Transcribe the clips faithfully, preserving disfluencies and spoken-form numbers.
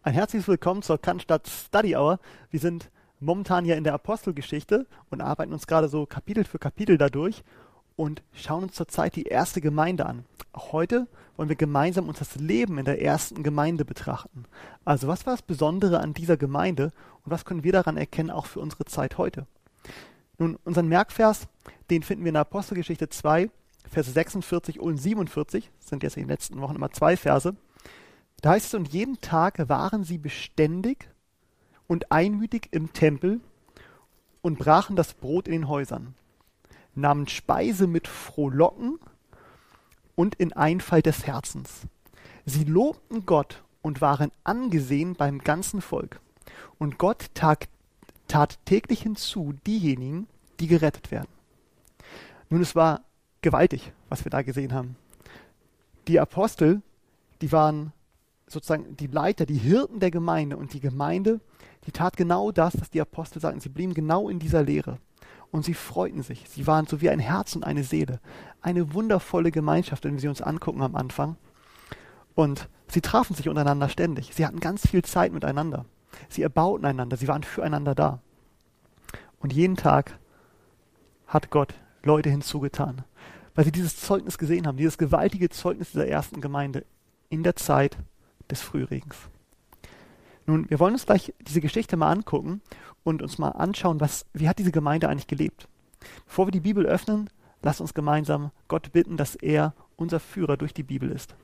Ein herzliches Willkommen zur Cannstatt Study Hour. Wir sind momentan ja in der Apostelgeschichte und arbeiten uns gerade so Kapitel für Kapitel dadurch und schauen uns zurzeit die erste Gemeinde an. Auch heute wollen wir gemeinsam uns das Leben in der ersten Gemeinde betrachten. Also was war das Besondere an dieser Gemeinde und was können wir daran erkennen, auch für unsere Zeit heute? Nun, unseren Merkvers, den finden wir in der Apostelgeschichte zwei, Verse sechsundvierzig und siebenundvierzig. Das sind jetzt in den letzten Wochen immer zwei Verse. Da heißt es, und jeden Tag waren sie beständig und einmütig im Tempel und brachen das Brot in den Häusern, nahmen Speise mit Frohlocken und in Einfalt des Herzens. Sie lobten Gott und waren angesehen beim ganzen Volk. Und Gott tat, tat täglich hinzu diejenigen, die gerettet werden. Nun, es war gewaltig, was wir da gesehen haben. Die Apostel, die waren sozusagen die Leiter, die Hirten der Gemeinde, und die Gemeinde, die tat genau das, was die Apostel sagten. Sie blieben genau in dieser Lehre und sie freuten sich. Sie waren so wie ein Herz und eine Seele. Eine wundervolle Gemeinschaft, wenn wir sie uns angucken am Anfang. Und sie trafen sich untereinander ständig. Sie hatten ganz viel Zeit miteinander. Sie erbauten einander, sie waren füreinander da. Und jeden Tag hat Gott Leute hinzugetan, weil sie dieses Zeugnis gesehen haben, dieses gewaltige Zeugnis dieser ersten Gemeinde in der Zeit des Frühregens. Nun, wir wollen uns gleich diese Geschichte mal angucken und uns mal anschauen, was, wie hat diese Gemeinde eigentlich gelebt. Bevor wir die Bibel öffnen, lasst uns gemeinsam Gott bitten, dass er unser Führer durch die Bibel ist.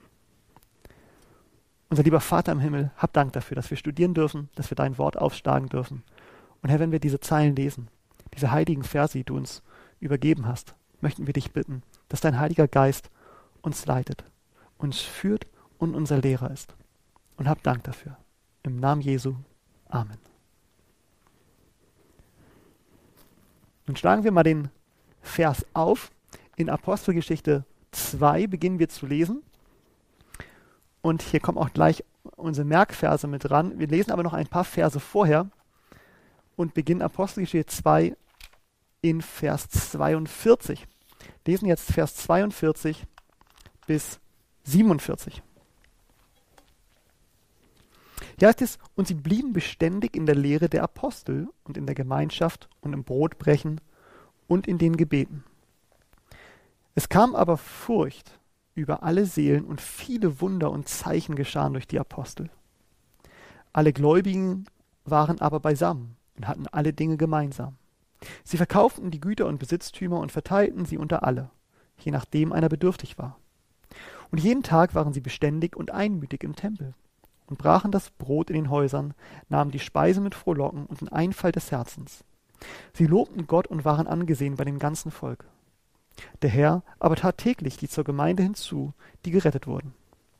Unser lieber Vater im Himmel, hab Dank dafür, dass wir studieren dürfen, dass wir dein Wort aufschlagen dürfen. Und Herr, wenn wir diese Zeilen lesen, diese heiligen Verse, die du uns übergeben hast, möchten wir dich bitten, dass dein Heiliger Geist uns leitet, uns führt und unser Lehrer ist. Und hab Dank dafür. Im Namen Jesu. Amen. Nun schlagen wir mal den Vers auf. In Apostelgeschichte zwei beginnen wir zu lesen. Und hier kommen auch gleich unsere Merkverse mit dran. Wir lesen aber noch ein paar Verse vorher und beginnen Apostelgeschichte zwei in Vers zweiundvierzig. Lesen jetzt Vers zweiundvierzig bis siebenundvierzig. Hier heißt es, und sie blieben beständig in der Lehre der Apostel und in der Gemeinschaft und im Brotbrechen und in den Gebeten. Es kam aber Furcht über alle Seelen und viele Wunder und Zeichen geschahen durch die Apostel. Alle Gläubigen waren aber beisammen und hatten alle Dinge gemeinsam. Sie verkauften die Güter und Besitztümer und verteilten sie unter alle, je nachdem einer bedürftig war. Und jeden Tag waren sie beständig und einmütig im Tempel und brachen das Brot in den Häusern, nahmen die Speise mit Frohlocken und in Einfalt des Herzens. Sie lobten Gott und waren angesehen bei dem ganzen Volk. Der Herr aber tat täglich die zur Gemeinde hinzu, die gerettet wurden.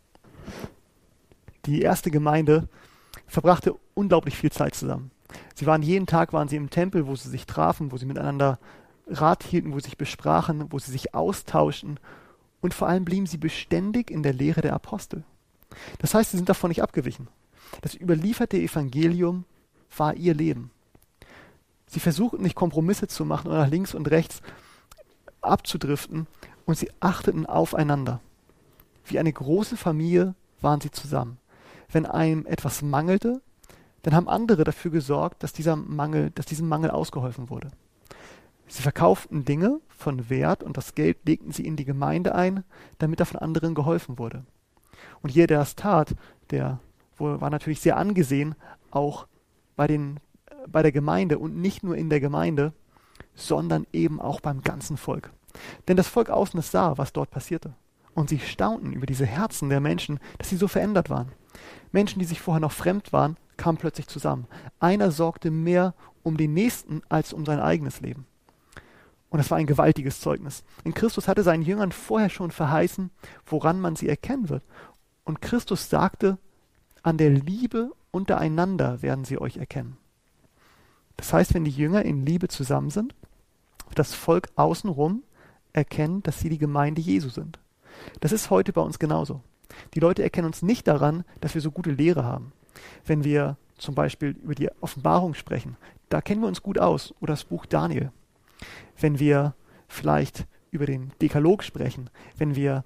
Die erste Gemeinde verbrachte unglaublich viel Zeit zusammen. Sie waren jeden Tag waren sie im Tempel, wo sie sich trafen, wo sie miteinander Rat hielten, wo sie sich besprachen, wo sie sich austauschten, und vor allem blieben sie beständig in der Lehre der Apostel. Das heißt, sie sind davon nicht abgewichen. Das überlieferte Evangelium war ihr Leben. Sie versuchten nicht Kompromisse zu machen oder nach links und rechts abzudriften, und sie achteten aufeinander. Wie eine große Familie waren sie zusammen. Wenn einem etwas mangelte, dann haben andere dafür gesorgt, dass dieser Mangel, dass diesem Mangel ausgeholfen wurde. Sie verkauften Dinge von Wert und das Geld legten sie in die Gemeinde ein, damit da von anderen geholfen wurde. Und jeder, der das tat, der war natürlich sehr angesehen, auch bei, den, bei der Gemeinde und nicht nur in der Gemeinde, sondern eben auch beim ganzen Volk. Denn das Volk außen es sah, was dort passierte. Und sie staunten über diese Herzen der Menschen, dass sie so verändert waren. Menschen, die sich vorher noch fremd waren, kamen plötzlich zusammen. Einer sorgte mehr um den Nächsten als um sein eigenes Leben. Und das war ein gewaltiges Zeugnis. In Christus hatte seinen Jüngern vorher schon verheißen, woran man sie erkennen wird. Und Christus sagte, an der Liebe untereinander werden sie euch erkennen. Das heißt, wenn die Jünger in Liebe zusammen sind, wird das Volk außenrum erkennen, dass sie die Gemeinde Jesu sind. Das ist heute bei uns genauso. Die Leute erkennen uns nicht daran, dass wir so gute Lehre haben. Wenn wir zum Beispiel über die Offenbarung sprechen, da kennen wir uns gut aus, oder das Buch Daniel. Wenn wir vielleicht über den Dekalog sprechen, wenn wir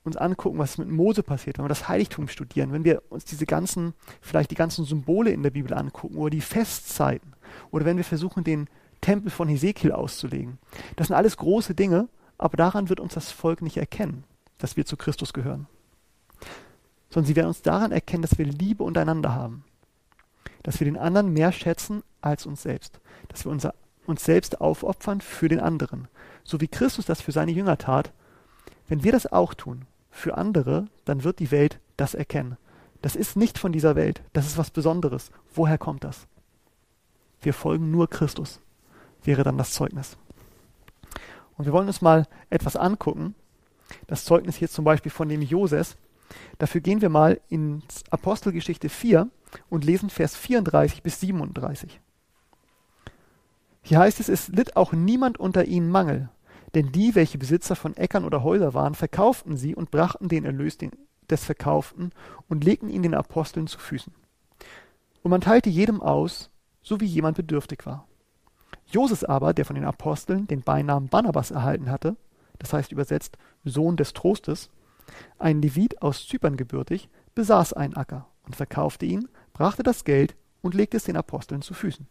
uns angucken, was mit Mose passiert, wenn wir das Heiligtum studieren, wenn wir uns diese ganzen, vielleicht die ganzen Symbole in der Bibel angucken oder die Festzeiten oder wenn wir versuchen, den Tempel von Hesekiel auszulegen. Das sind alles große Dinge, aber daran wird uns das Volk nicht erkennen, dass wir zu Christus gehören. Sondern sie werden uns daran erkennen, dass wir Liebe untereinander haben. Dass wir den anderen mehr schätzen als uns selbst. Dass wir unser, uns selbst aufopfern für den anderen. So wie Christus das für seine Jünger tat. Wenn wir das auch tun, für andere, dann wird die Welt das erkennen. Das ist nicht von dieser Welt. Das ist was Besonderes. Woher kommt das? Wir folgen nur Christus, wäre dann das Zeugnis. Und wir wollen uns mal etwas angucken. Das Zeugnis hier zum Beispiel von dem Joses. Dafür gehen wir mal ins Apostelgeschichte vier und lesen Vers vierunddreißig bis siebenunddreißig. Hier heißt es, es litt auch niemand unter ihnen Mangel, denn die, welche Besitzer von Äckern oder Häusern waren, verkauften sie und brachten den Erlös des Verkauften und legten ihn den Aposteln zu Füßen. Und man teilte jedem aus, so wie jemand bedürftig war. Joses aber, der von den Aposteln den Beinamen Barnabas erhalten hatte, das heißt übersetzt Sohn des Trostes, ein Levit aus Zypern gebürtig, besaß einen Acker und verkaufte ihn, brachte das Geld und legte es den Aposteln zu Füßen.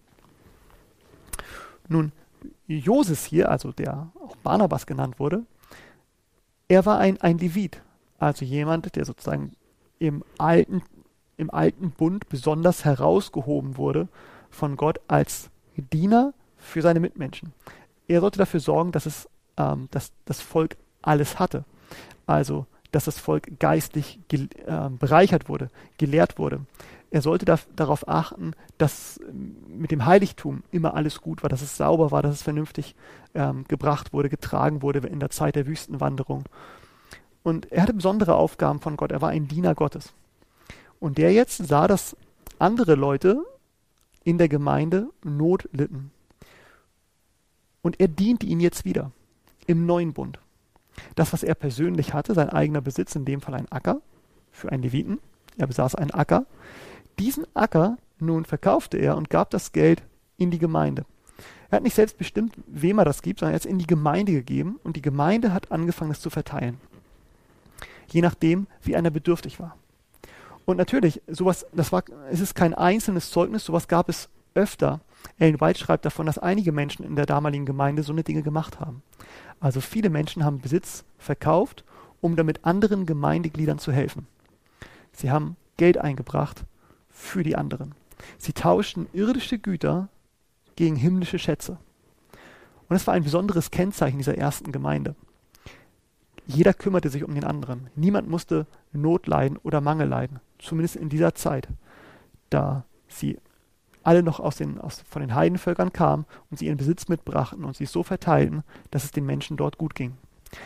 Nun, Joses hier, also der auch Barnabas genannt wurde, er war ein, ein Levit, also jemand, der sozusagen im alten, im alten Bund besonders herausgehoben wurde von Gott als Diener für seine Mitmenschen. Er sollte dafür sorgen, dass es, ähm, dass das Volk alles hatte. Also, dass das Volk geistlich ge- äh, bereichert wurde, gelehrt wurde. Er sollte da, darauf achten, dass mit dem Heiligtum immer alles gut war, dass es sauber war, dass es vernünftig ähm, gebracht wurde, getragen wurde in der Zeit der Wüstenwanderung. Und er hatte besondere Aufgaben von Gott. Er war ein Diener Gottes. Und der jetzt sah, dass andere Leute in der Gemeinde Not litten. Und er diente ihnen jetzt wieder im neuen Bund. Das, was er persönlich hatte, sein eigener Besitz, in dem Fall ein Acker für einen Leviten, er besaß einen Acker, diesen Acker nun verkaufte er und gab das Geld in die Gemeinde. Er hat nicht selbst bestimmt, wem er das gibt, sondern er hat es in die Gemeinde gegeben und die Gemeinde hat angefangen, es zu verteilen. Je nachdem, wie einer bedürftig war. Und natürlich, sowas, das war, es ist kein einzelnes Zeugnis, sowas gab es öfter. Ellen White schreibt davon, dass einige Menschen in der damaligen Gemeinde so eine Dinge gemacht haben. Also viele Menschen haben Besitz verkauft, um damit anderen Gemeindegliedern zu helfen. Sie haben Geld eingebracht für die anderen. Sie tauschten irdische Güter gegen himmlische Schätze. Und das war ein besonderes Kennzeichen dieser ersten Gemeinde. Jeder kümmerte sich um den anderen. Niemand musste Not leiden oder Mangel leiden. Zumindest in dieser Zeit, da sie alle noch aus den, aus, von den Heidenvölkern kamen und sie ihren Besitz mitbrachten und sie es so verteilten, dass es den Menschen dort gut ging.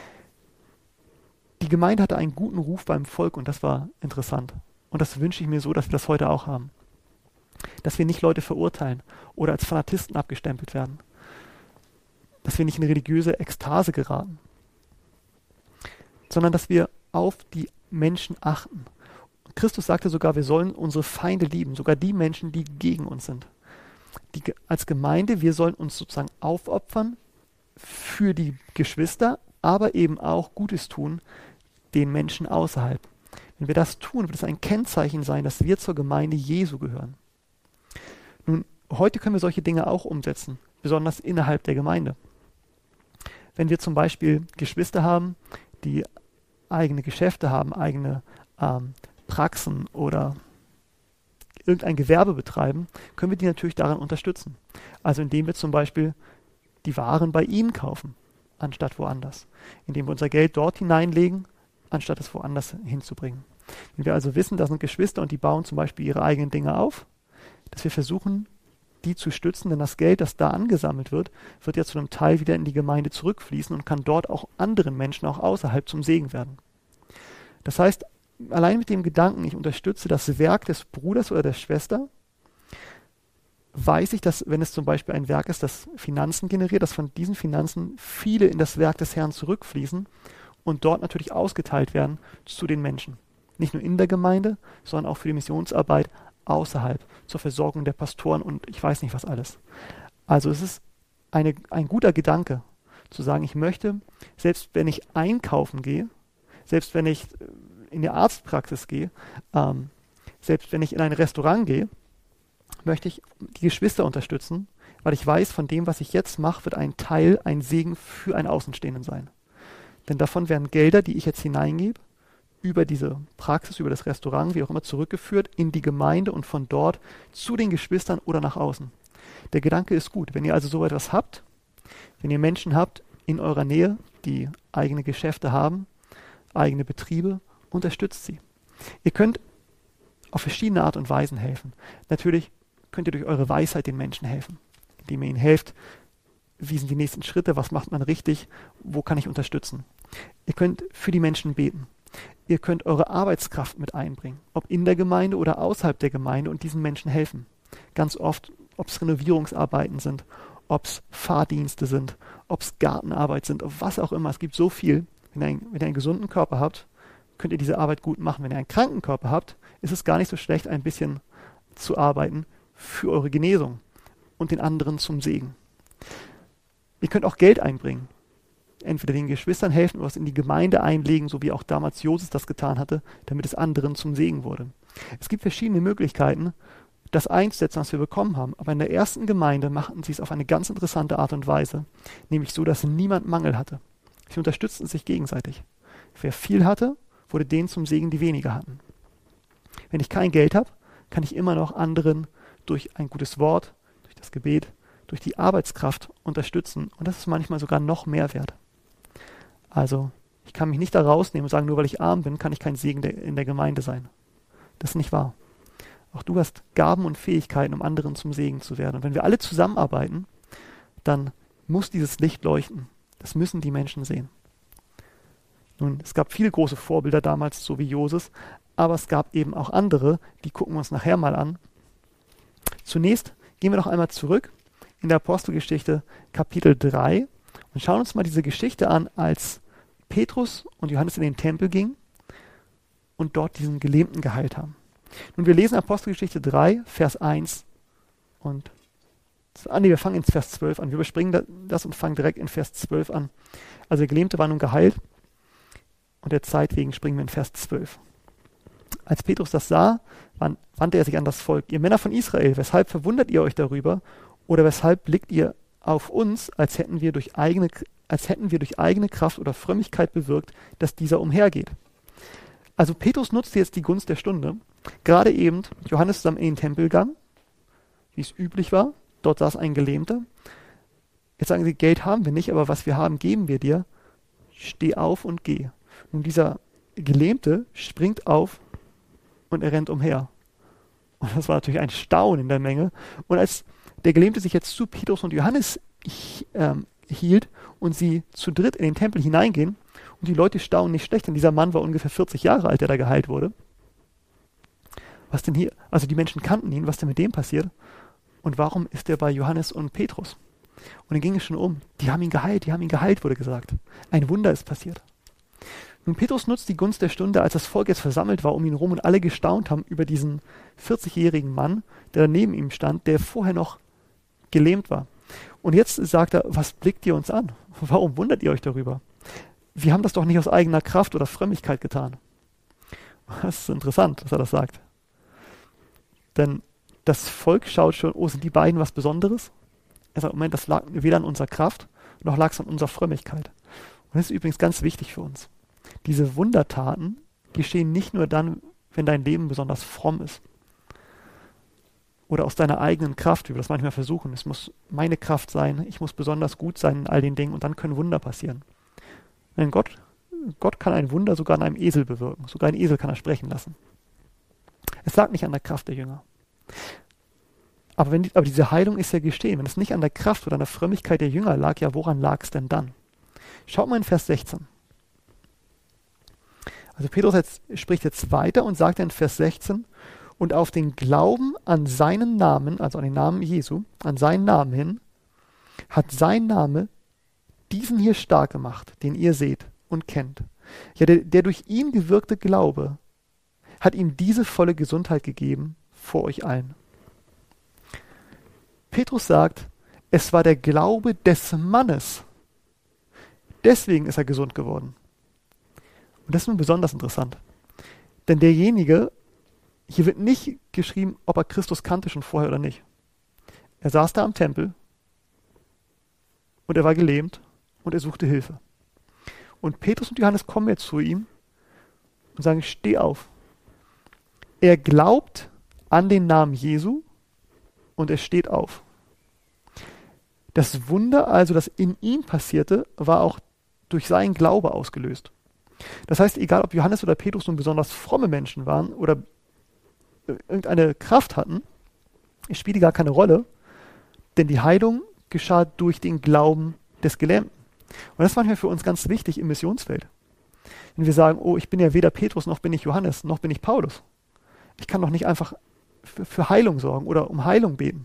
Die Gemeinde hatte einen guten Ruf beim Volk und das war interessant. Und das wünsche ich mir so, dass wir das heute auch haben. Dass wir nicht Leute verurteilen oder als Fanatisten abgestempelt werden. Dass wir nicht in religiöse Ekstase geraten. Sondern dass wir auf die Menschen achten. Christus sagte sogar, wir sollen unsere Feinde lieben, sogar die Menschen, die gegen uns sind. Die, als Gemeinde, wir sollen uns sozusagen aufopfern für die Geschwister, aber eben auch Gutes tun den Menschen außerhalb. Wenn wir das tun, wird es ein Kennzeichen sein, dass wir zur Gemeinde Jesu gehören. Nun, heute können wir solche Dinge auch umsetzen, besonders innerhalb der Gemeinde. Wenn wir zum Beispiel Geschwister haben, die eigene Geschäfte haben, eigene ähm, Praxen oder irgendein Gewerbe betreiben, können wir die natürlich daran unterstützen. Also indem wir zum Beispiel die Waren bei ihnen kaufen, anstatt woanders. Indem wir unser Geld dort hineinlegen, anstatt es woanders hinzubringen. Wenn wir also wissen, da sind Geschwister und die bauen zum Beispiel ihre eigenen Dinge auf, dass wir versuchen, die zu stützen, denn das Geld, das da angesammelt wird, wird ja zu einem Teil wieder in die Gemeinde zurückfließen und kann dort auch anderen Menschen auch außerhalb zum Segen werden. Das heißt, allein mit dem Gedanken, ich unterstütze das Werk des Bruders oder der Schwester, weiß ich, dass wenn es zum Beispiel ein Werk ist, das Finanzen generiert, dass von diesen Finanzen viele in das Werk des Herrn zurückfließen und dort natürlich ausgeteilt werden zu den Menschen. Nicht nur in der Gemeinde, sondern auch für die Missionsarbeit außerhalb, zur Versorgung der Pastoren und ich weiß nicht was alles. Also es ist eine, ein guter Gedanke, zu sagen, ich möchte, selbst wenn ich einkaufen gehe, selbst wenn ich in die Arztpraxis gehe, ähm, selbst wenn ich in ein Restaurant gehe, möchte ich die Geschwister unterstützen, weil ich weiß, von dem, was ich jetzt mache, wird ein Teil, ein Segen für einen Außenstehenden sein. Denn davon werden Gelder, die ich jetzt hineingebe, über diese Praxis, über das Restaurant, wie auch immer, zurückgeführt in die Gemeinde und von dort zu den Geschwistern oder nach außen. Der Gedanke ist gut. Wenn ihr also so etwas habt, wenn ihr Menschen habt in eurer Nähe, die eigene Geschäfte haben, eigene Betriebe, unterstützt sie. Ihr könnt auf verschiedene Art und Weisen helfen. Natürlich könnt ihr durch eure Weisheit den Menschen helfen, indem ihr ihnen helft, wie sind die nächsten Schritte, was macht man richtig, wo kann ich unterstützen. Ihr könnt für die Menschen beten. Ihr könnt eure Arbeitskraft mit einbringen, ob in der Gemeinde oder außerhalb der Gemeinde und diesen Menschen helfen. Ganz oft, ob es Renovierungsarbeiten sind, ob es Fahrdienste sind, ob es Gartenarbeit sind, ob was auch immer. Es gibt so viel. Wenn ihr, einen, wenn ihr einen gesunden Körper habt, könnt ihr diese Arbeit gut machen. Wenn ihr einen kranken Körper habt, ist es gar nicht so schlecht, ein bisschen zu arbeiten für eure Genesung und den anderen zum Segen. Ihr könnt auch Geld einbringen. Entweder den Geschwistern helfen oder es in die Gemeinde einlegen, so wie auch damals Joses das getan hatte, damit es anderen zum Segen wurde. Es gibt verschiedene Möglichkeiten, das einzusetzen, was wir bekommen haben. Aber in der ersten Gemeinde machten sie es auf eine ganz interessante Art und Weise, nämlich so, dass niemand Mangel hatte. Sie unterstützten sich gegenseitig. Wer viel hatte, wurde denen zum Segen, die weniger hatten. Wenn ich kein Geld habe, kann ich immer noch anderen durch ein gutes Wort, durch das Gebet, durch die Arbeitskraft unterstützen. Und das ist manchmal sogar noch mehr wert. Also, ich kann mich nicht da rausnehmen und sagen, nur weil ich arm bin, kann ich kein Segen der, in der Gemeinde sein. Das ist nicht wahr. Auch du hast Gaben und Fähigkeiten, um anderen zum Segen zu werden. Und wenn wir alle zusammenarbeiten, dann muss dieses Licht leuchten. Das müssen die Menschen sehen. Nun, es gab viele große Vorbilder damals, so wie Joses, aber es gab eben auch andere, die gucken wir uns nachher mal an. Zunächst gehen wir noch einmal zurück in der Apostelgeschichte Kapitel drei und schauen uns mal diese Geschichte an, als Petrus und Johannes in den Tempel gingen und dort diesen Gelähmten geheilt haben. Nun, wir lesen Apostelgeschichte drei, Vers eins und ah, nee, wir fangen in Vers zwölf an. Wir überspringen das und fangen direkt in Vers zwölf an. Also der Gelähmte war nun geheilt und der Zeit wegen springen wir in Vers zwölf. Als Petrus das sah, wandte er sich an das Volk. Ihr Männer von Israel, weshalb verwundert ihr euch darüber oder weshalb blickt ihr auf uns, als hätten wir durch eigene, als hätten wir durch eigene Kraft oder Frömmigkeit bewirkt, dass dieser umhergeht? Also Petrus nutzte jetzt die Gunst der Stunde. Gerade eben Johannes zusammen in den Tempel gegangen, wie es üblich war. Dort saß ein Gelähmter. Jetzt sagen sie, Geld haben wir nicht, aber was wir haben, geben wir dir. Steh auf und geh. Nun, dieser Gelähmte springt auf und er rennt umher. Und das war natürlich ein Staunen in der Menge. Und als der Gelähmte sich jetzt zu Petrus und Johannes ähm, hielt und sie zu dritt in den Tempel hineingehen, und die Leute staunen nicht schlecht, denn dieser Mann war ungefähr vierzig Jahre alt, der da geheilt wurde. Was denn hier, also die Menschen kannten ihn, was denn mit dem passiert? Und warum ist er bei Johannes und Petrus? Und dann ging es schon um. Die haben ihn geheilt, die haben ihn geheilt, wurde gesagt. Ein Wunder ist passiert. Nun, Petrus nutzt die Gunst der Stunde, als das Volk jetzt versammelt war um ihn rum und alle gestaunt haben über diesen vierzigjährigen Mann, der neben ihm stand, der vorher noch gelähmt war. Und jetzt sagt er, was blickt ihr uns an? Warum wundert ihr euch darüber? Wir haben das doch nicht aus eigener Kraft oder Frömmigkeit getan. Das ist interessant, dass er das sagt. Denn das Volk schaut schon, oh, sind die beiden was Besonderes? Er sagt, Moment, das lag weder an unserer Kraft, noch lag es an unserer Frömmigkeit. Und das ist übrigens ganz wichtig für uns. Diese Wundertaten geschehen nicht nur dann, wenn dein Leben besonders fromm ist. Oder aus deiner eigenen Kraft, wie wir das manchmal versuchen. Es muss meine Kraft sein, ich muss besonders gut sein in all den Dingen und dann können Wunder passieren. Denn Gott, Gott kann ein Wunder sogar an einem Esel bewirken. Sogar ein Esel kann er sprechen lassen. Es lag nicht an der Kraft der Jünger. Aber, wenn die, aber diese Heilung ist ja geschehen. Wenn es nicht an der Kraft oder an der Frömmigkeit der Jünger lag, ja, woran lag es denn dann? Schaut mal in Vers sechzehn. Also Petrus jetzt, spricht jetzt weiter und sagt in Vers sechzehn, und auf den Glauben an seinen Namen, also an den Namen Jesu, an seinen Namen hin, hat sein Name diesen hier stark gemacht, den ihr seht und kennt. Ja, der, der durch ihn gewirkte Glaube hat ihm diese volle Gesundheit gegeben vor euch allen. Petrus sagt, es war der Glaube des Mannes. Deswegen ist er gesund geworden. Und das ist nun besonders interessant. Denn derjenige, hier wird nicht geschrieben, ob er Christus kannte schon vorher oder nicht. Er saß da am Tempel und er war gelähmt und er suchte Hilfe. Und Petrus und Johannes kommen jetzt zu ihm und sagen, steh auf. Er glaubt an den Namen Jesu und er steht auf. Das Wunder also, das in ihm passierte, war auch durch seinen Glaube ausgelöst. Das heißt, egal ob Johannes oder Petrus nun besonders fromme Menschen waren oder irgendeine Kraft hatten, es spielte gar keine Rolle, denn die Heilung geschah durch den Glauben des Gelähmten. Und das ist manchmal für uns ganz wichtig im Missionsfeld. Wenn wir sagen, oh, ich bin ja weder Petrus, noch bin ich Johannes, noch bin ich Paulus. Ich kann doch nicht einfach für, für Heilung sorgen oder um Heilung beten.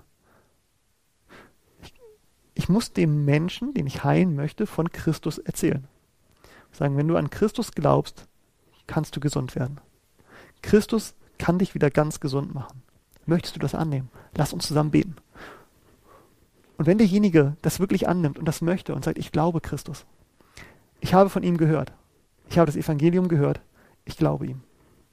Ich, ich muss dem Menschen, den ich heilen möchte, von Christus erzählen. Sagen, wenn du an Christus glaubst, kannst du gesund werden. Christus kann dich wieder ganz gesund machen. Möchtest du das annehmen? Lass uns zusammen beten. Und wenn derjenige das wirklich annimmt und das möchte und sagt, ich glaube Christus, ich habe von ihm gehört, ich habe das Evangelium gehört, ich glaube ihm,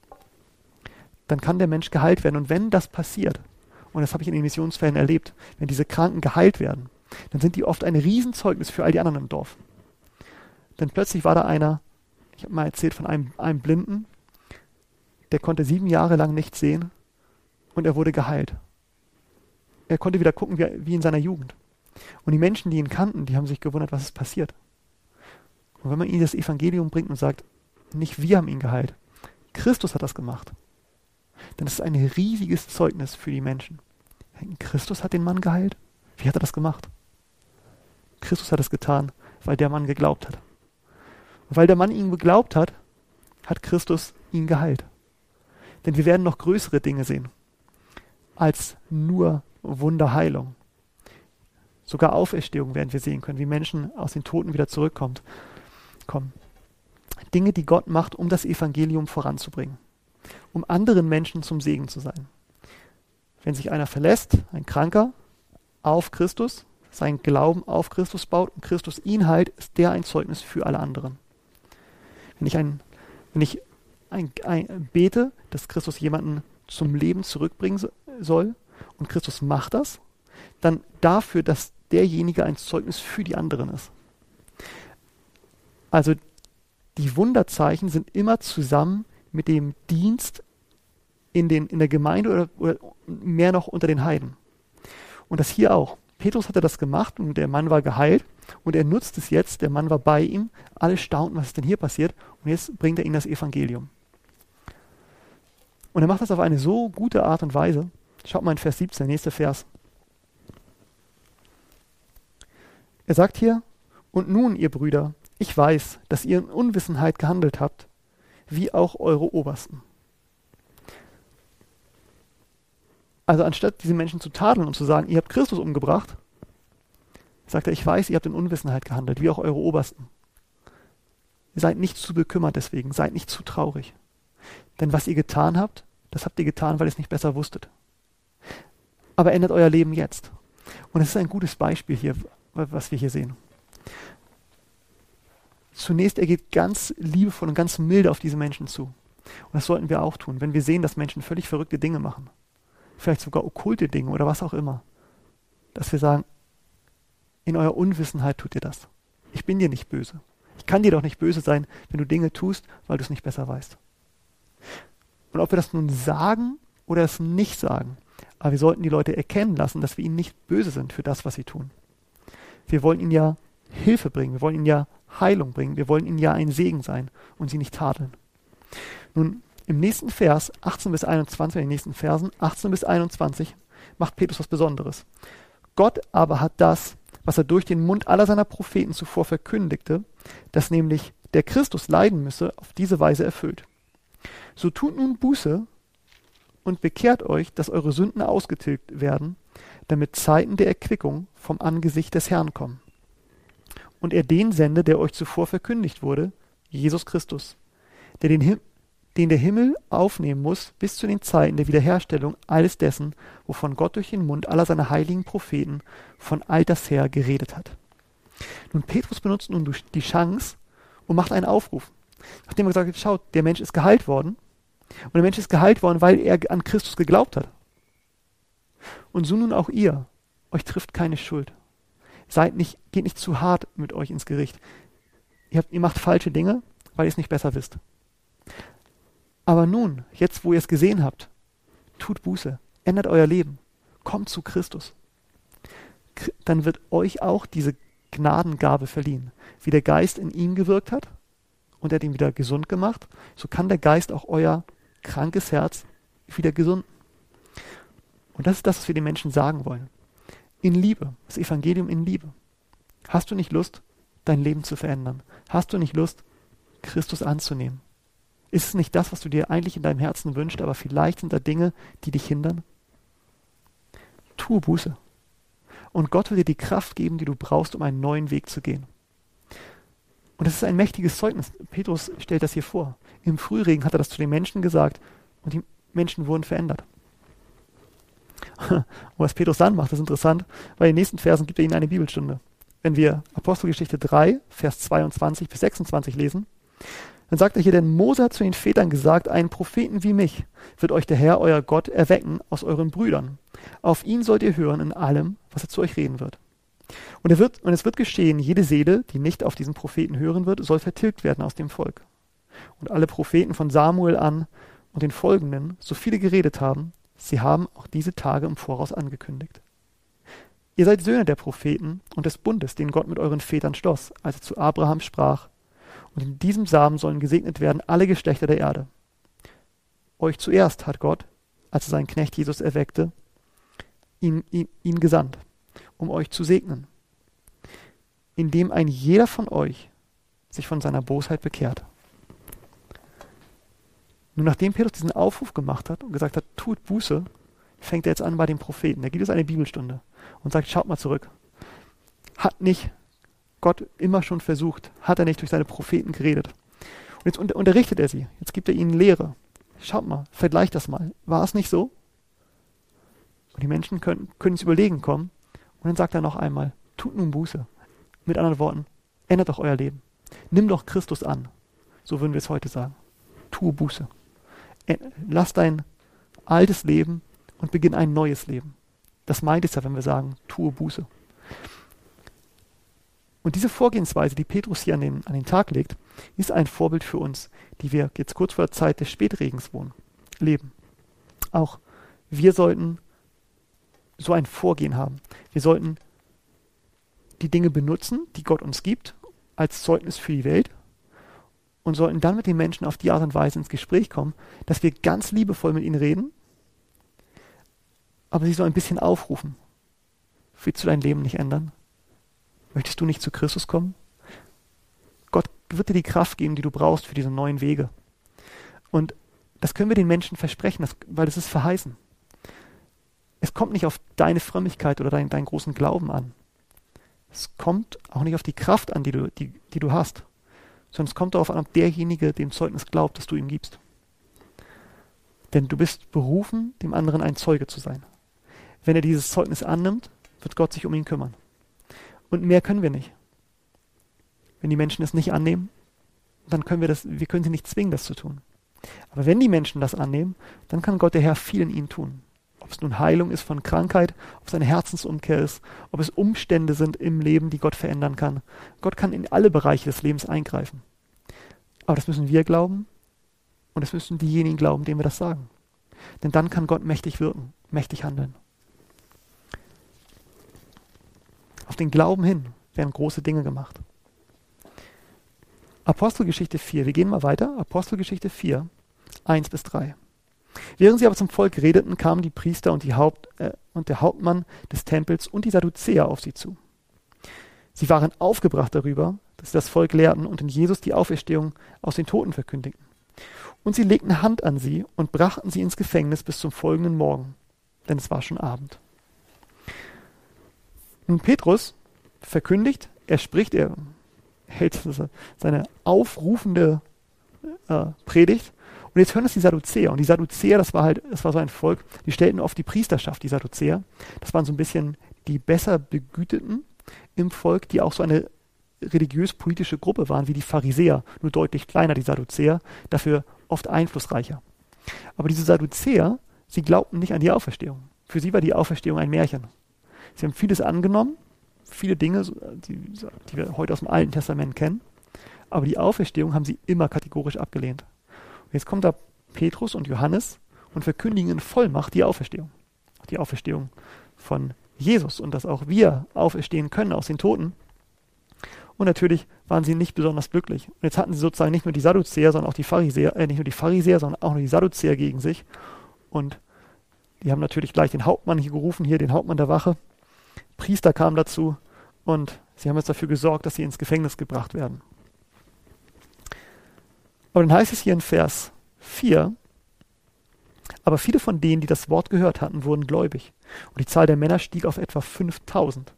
dann kann der Mensch geheilt werden. Und wenn das passiert, und das habe ich in den Missionsfällen erlebt, wenn diese Kranken geheilt werden, dann sind die oft ein Riesenzeugnis für all die anderen im Dorf. Denn plötzlich war da einer, ich habe mal erzählt von einem, einem Blinden, der konnte sieben Jahre lang nichts sehen und er wurde geheilt. Er konnte wieder gucken wie, wie in seiner Jugend. Und die Menschen, die ihn kannten, die haben sich gewundert, was ist passiert. Und wenn man ihnen das Evangelium bringt und sagt, nicht wir haben ihn geheilt, Christus hat das gemacht, dann ist es ein riesiges Zeugnis für die Menschen. Christus hat den Mann geheilt? Wie hat er das gemacht? Christus hat es getan, weil der Mann geglaubt hat. Und weil der Mann ihm geglaubt hat, hat Christus ihn geheilt. Denn wir werden noch größere Dinge sehen als nur Wunderheilung. Sogar Auferstehung werden wir sehen können, wie Menschen aus den Toten wieder zurückkommen. Kommen. Dinge, die Gott macht, um das Evangelium voranzubringen, um anderen Menschen zum Segen zu sein. Wenn sich einer verlässt, ein Kranker, auf Christus, seinen Glauben auf Christus baut und Christus ihn heilt, ist der ein Zeugnis für alle anderen. Wenn ich, ein, wenn ich ein, ein, bete, dass Christus jemanden zum Leben zurückbringen soll und Christus macht das, dann dafür, dass derjenige ein Zeugnis für die anderen ist. Also die Wunderzeichen sind immer zusammen mit dem Dienst in, den, in der Gemeinde oder, oder mehr noch unter den Heiden. Und das hier auch. Petrus hatte das gemacht und der Mann war geheilt und er nutzt es jetzt, der Mann war bei ihm, alle staunten, was ist denn hier passiert und jetzt bringt er ihnen das Evangelium. Und er macht das auf eine so gute Art und Weise. Schaut mal in Vers siebzehn, nächster Vers. Er sagt hier, und nun, ihr Brüder, ich weiß, dass ihr in Unwissenheit gehandelt habt, wie auch eure Obersten. Also anstatt diese Menschen zu tadeln und zu sagen, ihr habt Christus umgebracht, sagt er, ich weiß, ihr habt in Unwissenheit gehandelt, wie auch eure Obersten. Seid nicht zu bekümmert deswegen, seid nicht zu traurig. Denn was ihr getan habt, das habt ihr getan, weil ihr es nicht besser wusstet. Aber ändert euer Leben jetzt. Und es ist ein gutes Beispiel hier, was wir hier sehen. Zunächst, er geht ganz liebevoll und ganz milde auf diese Menschen zu. Und das sollten wir auch tun, wenn wir sehen, dass Menschen völlig verrückte Dinge machen. Vielleicht sogar okkulte Dinge oder was auch immer. Dass wir sagen, in eurer Unwissenheit tut ihr das. Ich bin dir nicht böse. Ich kann dir doch nicht böse sein, wenn du Dinge tust, weil du es nicht besser weißt. Und ob wir das nun sagen oder es nicht sagen, aber wir sollten die Leute erkennen lassen, dass wir ihnen nicht böse sind für das, was sie tun. Wir wollen ihnen ja Hilfe bringen, wir wollen ihnen ja Heilung bringen, wir wollen ihnen ja ein Segen sein und sie nicht tadeln. Nun, im nächsten Vers, achtzehn bis einundzwanzig, in den nächsten Versen, achtzehn bis einundzwanzig, macht Petrus was Besonderes. Gott aber hat das, was er durch den Mund aller seiner Propheten zuvor verkündigte, dass nämlich der Christus leiden müsse, auf diese Weise erfüllt. So tut nun Buße und bekehrt euch, dass eure Sünden ausgetilgt werden, damit Zeiten der Erquickung vom Angesicht des Herrn kommen. Und er den sende, der euch zuvor verkündigt wurde, Jesus Christus, der den, Him- den der Himmel aufnehmen muss bis zu den Zeiten der Wiederherstellung alles dessen, wovon Gott durch den Mund aller seiner heiligen Propheten von alters her geredet hat. Nun, Petrus benutzt nun die Chance und macht einen Aufruf. Nachdem er gesagt hat, schaut, der Mensch ist geheilt worden. Und der Mensch ist geheilt worden, weil er an Christus geglaubt hat. Und so nun auch ihr. Euch trifft keine Schuld. Seid nicht, geht nicht zu hart mit euch ins Gericht. Ihr, habt, ihr macht falsche Dinge, weil ihr es nicht besser wisst. Aber nun, jetzt wo ihr es gesehen habt, tut Buße, ändert euer Leben, kommt zu Christus. Dann wird euch auch diese Gnadengabe verliehen. Wie der Geist in ihm gewirkt hat und er hat ihn wieder gesund gemacht, so kann der Geist auch euer krankes Herz wieder gesunden. Und das ist das, was wir den Menschen sagen wollen. In Liebe, das Evangelium in Liebe. Hast du nicht Lust, dein Leben zu verändern? Hast du nicht Lust, Christus anzunehmen? Ist es nicht das, was du dir eigentlich in deinem Herzen wünschst, aber vielleicht sind da Dinge, die dich hindern? Tue Buße. Und Gott will dir die Kraft geben, die du brauchst, um einen neuen Weg zu gehen. Und das ist ein mächtiges Zeugnis. Petrus stellt das hier vor. Im Frühregen hat er das zu den Menschen gesagt und die Menschen wurden verändert. Und was Petrus dann macht, ist interessant, weil in den nächsten Versen gibt er ihnen eine Bibelstunde. Wenn wir Apostelgeschichte drei, Vers zweiundzwanzig bis sechsundzwanzig lesen, dann sagt er hier, denn Mose hat zu den Vätern gesagt, einen Propheten wie mich wird euch der Herr, euer Gott, erwecken aus euren Brüdern. Auf ihn sollt ihr hören in allem, was er zu euch reden wird. Und, er wird. und es wird geschehen, jede Seele, die nicht auf diesen Propheten hören wird, soll vertilgt werden aus dem Volk. Und alle Propheten von Samuel an und den folgenden, so viele geredet haben, sie haben auch diese Tage im Voraus angekündigt. Ihr seid Söhne der Propheten und des Bundes, den Gott mit euren Vätern schloss, als er zu Abraham sprach, und in diesem Samen sollen gesegnet werden alle Geschlechter der Erde. Euch zuerst hat Gott, als er seinen Knecht Jesus erweckte, ihn, ihn, ihn gesandt, um euch zu segnen, indem ein jeder von euch sich von seiner Bosheit bekehrt. Nun, nachdem Petrus diesen Aufruf gemacht hat und gesagt hat, tut Buße, fängt er jetzt an bei den Propheten. Da gibt es eine Bibelstunde und sagt, schaut mal zurück. Hat nicht Gott immer schon versucht, hat er nicht durch seine Propheten geredet. Und jetzt unter, unterrichtet er sie. Jetzt gibt er ihnen Lehre. Schaut mal, vergleicht das mal. War es nicht so? Und die Menschen können, können ins Überlegen kommen. Und dann sagt er noch einmal, tut nun Buße. Mit anderen Worten, ändert doch euer Leben. Nimm doch Christus an. So würden wir es heute sagen. Tue Buße. Lass dein altes Leben und beginn ein neues Leben. Das meint es ja, wenn wir sagen, tue Buße. Und diese Vorgehensweise, die Petrus hier an den, an den Tag legt, ist ein Vorbild für uns, die wir jetzt kurz vor der Zeit des Spätregens wohnen, leben. Auch wir sollten so ein Vorgehen haben. Wir sollten die Dinge benutzen, die Gott uns gibt, als Zeugnis für die Welt und sollten dann mit den Menschen auf die Art und Weise ins Gespräch kommen, dass wir ganz liebevoll mit ihnen reden, aber sie so ein bisschen aufrufen. Willst du dein Leben nicht ändern? Möchtest du nicht zu Christus kommen? Gott wird dir die Kraft geben, die du brauchst für diese neuen Wege. Und das können wir den Menschen versprechen, das, weil es ist verheißen. Es kommt nicht auf deine Frömmigkeit oder dein, deinen großen Glauben an. Es kommt auch nicht auf die Kraft an, die du, die, die du hast, sondern es kommt darauf an, ob derjenige dem Zeugnis glaubt, das du ihm gibst. Denn du bist berufen, dem anderen ein Zeuge zu sein. Wenn er dieses Zeugnis annimmt, wird Gott sich um ihn kümmern. Und mehr können wir nicht. Wenn die Menschen es nicht annehmen, dann können wir das, wir können sie nicht zwingen, das zu tun. Aber wenn die Menschen das annehmen, dann kann Gott der Herr viel in ihnen tun. Ob es nun Heilung ist von Krankheit, ob es eine Herzensumkehr ist, ob es Umstände sind im Leben, die Gott verändern kann. Gott kann in alle Bereiche des Lebens eingreifen. Aber das müssen wir glauben und das müssen diejenigen glauben, denen wir das sagen. Denn dann kann Gott mächtig wirken, mächtig handeln. Auf den Glauben hin werden große Dinge gemacht. Apostelgeschichte vier, wir gehen mal weiter. Apostelgeschichte vier, eins bis drei. Während sie aber zum Volk redeten, kamen die Priester und, die Haupt, äh, und der Hauptmann des Tempels und die Sadduzäer auf sie zu. Sie waren aufgebracht darüber, dass sie das Volk lehrten und in Jesus die Auferstehung aus den Toten verkündigten. Und sie legten Hand an sie und brachten sie ins Gefängnis bis zum folgenden Morgen, denn es war schon Abend. Nun Petrus verkündigt, er spricht, er hält seine aufrufende äh, Predigt. Und jetzt hören das die Sadduzäer. Und die Sadduzäer, das war halt, das war so ein Volk, die stellten oft die Priesterschaft, die Sadduzäer. Das waren so ein bisschen die besser Begüteten im Volk, die auch so eine religiös-politische Gruppe waren wie die Pharisäer, nur deutlich kleiner, die Sadduzäer, dafür oft einflussreicher. Aber diese Sadduzäer, sie glaubten nicht an die Auferstehung. Für sie war die Auferstehung ein Märchen. Sie haben vieles angenommen, viele Dinge, die, die wir heute aus dem Alten Testament kennen, aber die Auferstehung haben sie immer kategorisch abgelehnt. Und jetzt kommt da Petrus und Johannes und verkündigen in Vollmacht die Auferstehung. Die Auferstehung von Jesus und dass auch wir auferstehen können aus den Toten. Und natürlich waren sie nicht besonders glücklich. Und jetzt hatten sie sozusagen nicht nur die Sadduzäer, sondern auch die Pharisäer, äh, nicht nur die Pharisäer, sondern auch nur die Sadduzäer gegen sich. Und die haben natürlich gleich den Hauptmann hier gerufen, hier den Hauptmann der Wache. Priester kamen dazu und sie haben jetzt dafür gesorgt, dass sie ins Gefängnis gebracht werden. Aber dann heißt es hier in Vers vier, aber viele von denen, die das Wort gehört hatten, wurden gläubig. Und die Zahl der Männer stieg auf etwa fünftausend.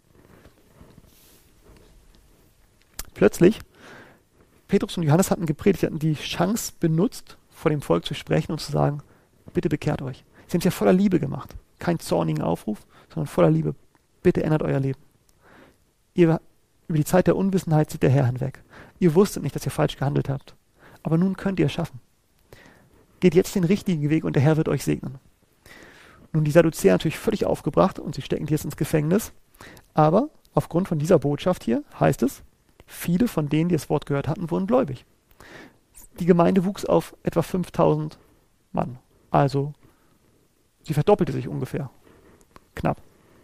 Plötzlich, Petrus und Johannes hatten gepredigt, sie hatten die Chance benutzt, vor dem Volk zu sprechen und zu sagen, bitte bekehrt euch. Sie haben es ja voller Liebe gemacht. Kein zornigen Aufruf, sondern voller Liebe. Bitte ändert euer Leben. Ihr, über die Zeit der Unwissenheit sieht der Herr hinweg. Ihr wusstet nicht, dass ihr falsch gehandelt habt. Aber nun könnt ihr es schaffen. Geht jetzt den richtigen Weg und der Herr wird euch segnen. Nun, die Sadduzäer natürlich völlig aufgebracht und sie stecken jetzt ins Gefängnis. Aber aufgrund von dieser Botschaft hier heißt es, viele von denen, die das Wort gehört hatten, wurden gläubig. Die Gemeinde wuchs auf etwa fünftausend Mann. Also, sie verdoppelte sich ungefähr. Knapp.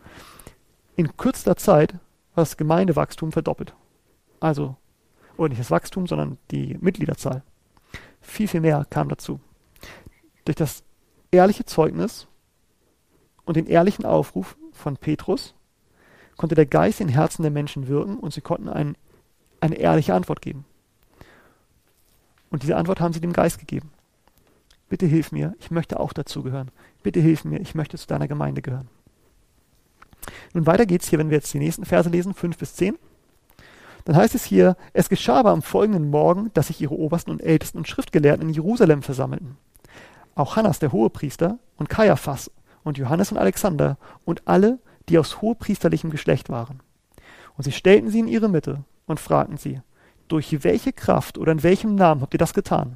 In kürzester Zeit war das Gemeindewachstum verdoppelt. Also, oder nicht das Wachstum, sondern die Mitgliederzahl. Viel, viel mehr kam dazu. Durch das ehrliche Zeugnis und den ehrlichen Aufruf von Petrus konnte der Geist in den Herzen der Menschen wirken und sie konnten ein, eine ehrliche Antwort geben. Und diese Antwort haben sie dem Geist gegeben. Bitte hilf mir, ich möchte auch dazugehören. Bitte hilf mir, ich möchte zu deiner Gemeinde gehören. Nun weiter geht's hier, wenn wir jetzt die nächsten Verse lesen, fünf bis zehn. Dann heißt es hier, es geschah aber am folgenden Morgen, dass sich ihre Obersten und Ältesten und Schriftgelehrten in Jerusalem versammelten. Auch Hannas, der Hohepriester, und Kaiaphas und Johannes und Alexander und alle, die aus hohepriesterlichem Geschlecht waren. Und sie stellten sie in ihre Mitte und fragten sie, durch welche Kraft oder in welchem Namen habt ihr das getan?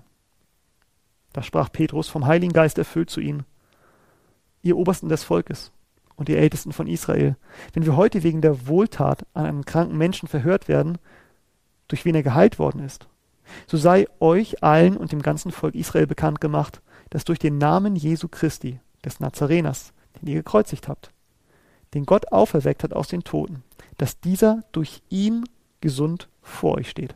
Da sprach Petrus, vom Heiligen Geist erfüllt, zu ihnen, ihr Obersten des Volkes und ihr Ältesten von Israel, wenn wir heute wegen der Wohltat an einem kranken Menschen verhört werden, durch wen er geheilt worden ist, so sei euch allen und dem ganzen Volk Israel bekannt gemacht, dass durch den Namen Jesu Christi, des Nazareners, den ihr gekreuzigt habt, den Gott auferweckt hat aus den Toten, dass dieser durch ihn gesund vor euch steht.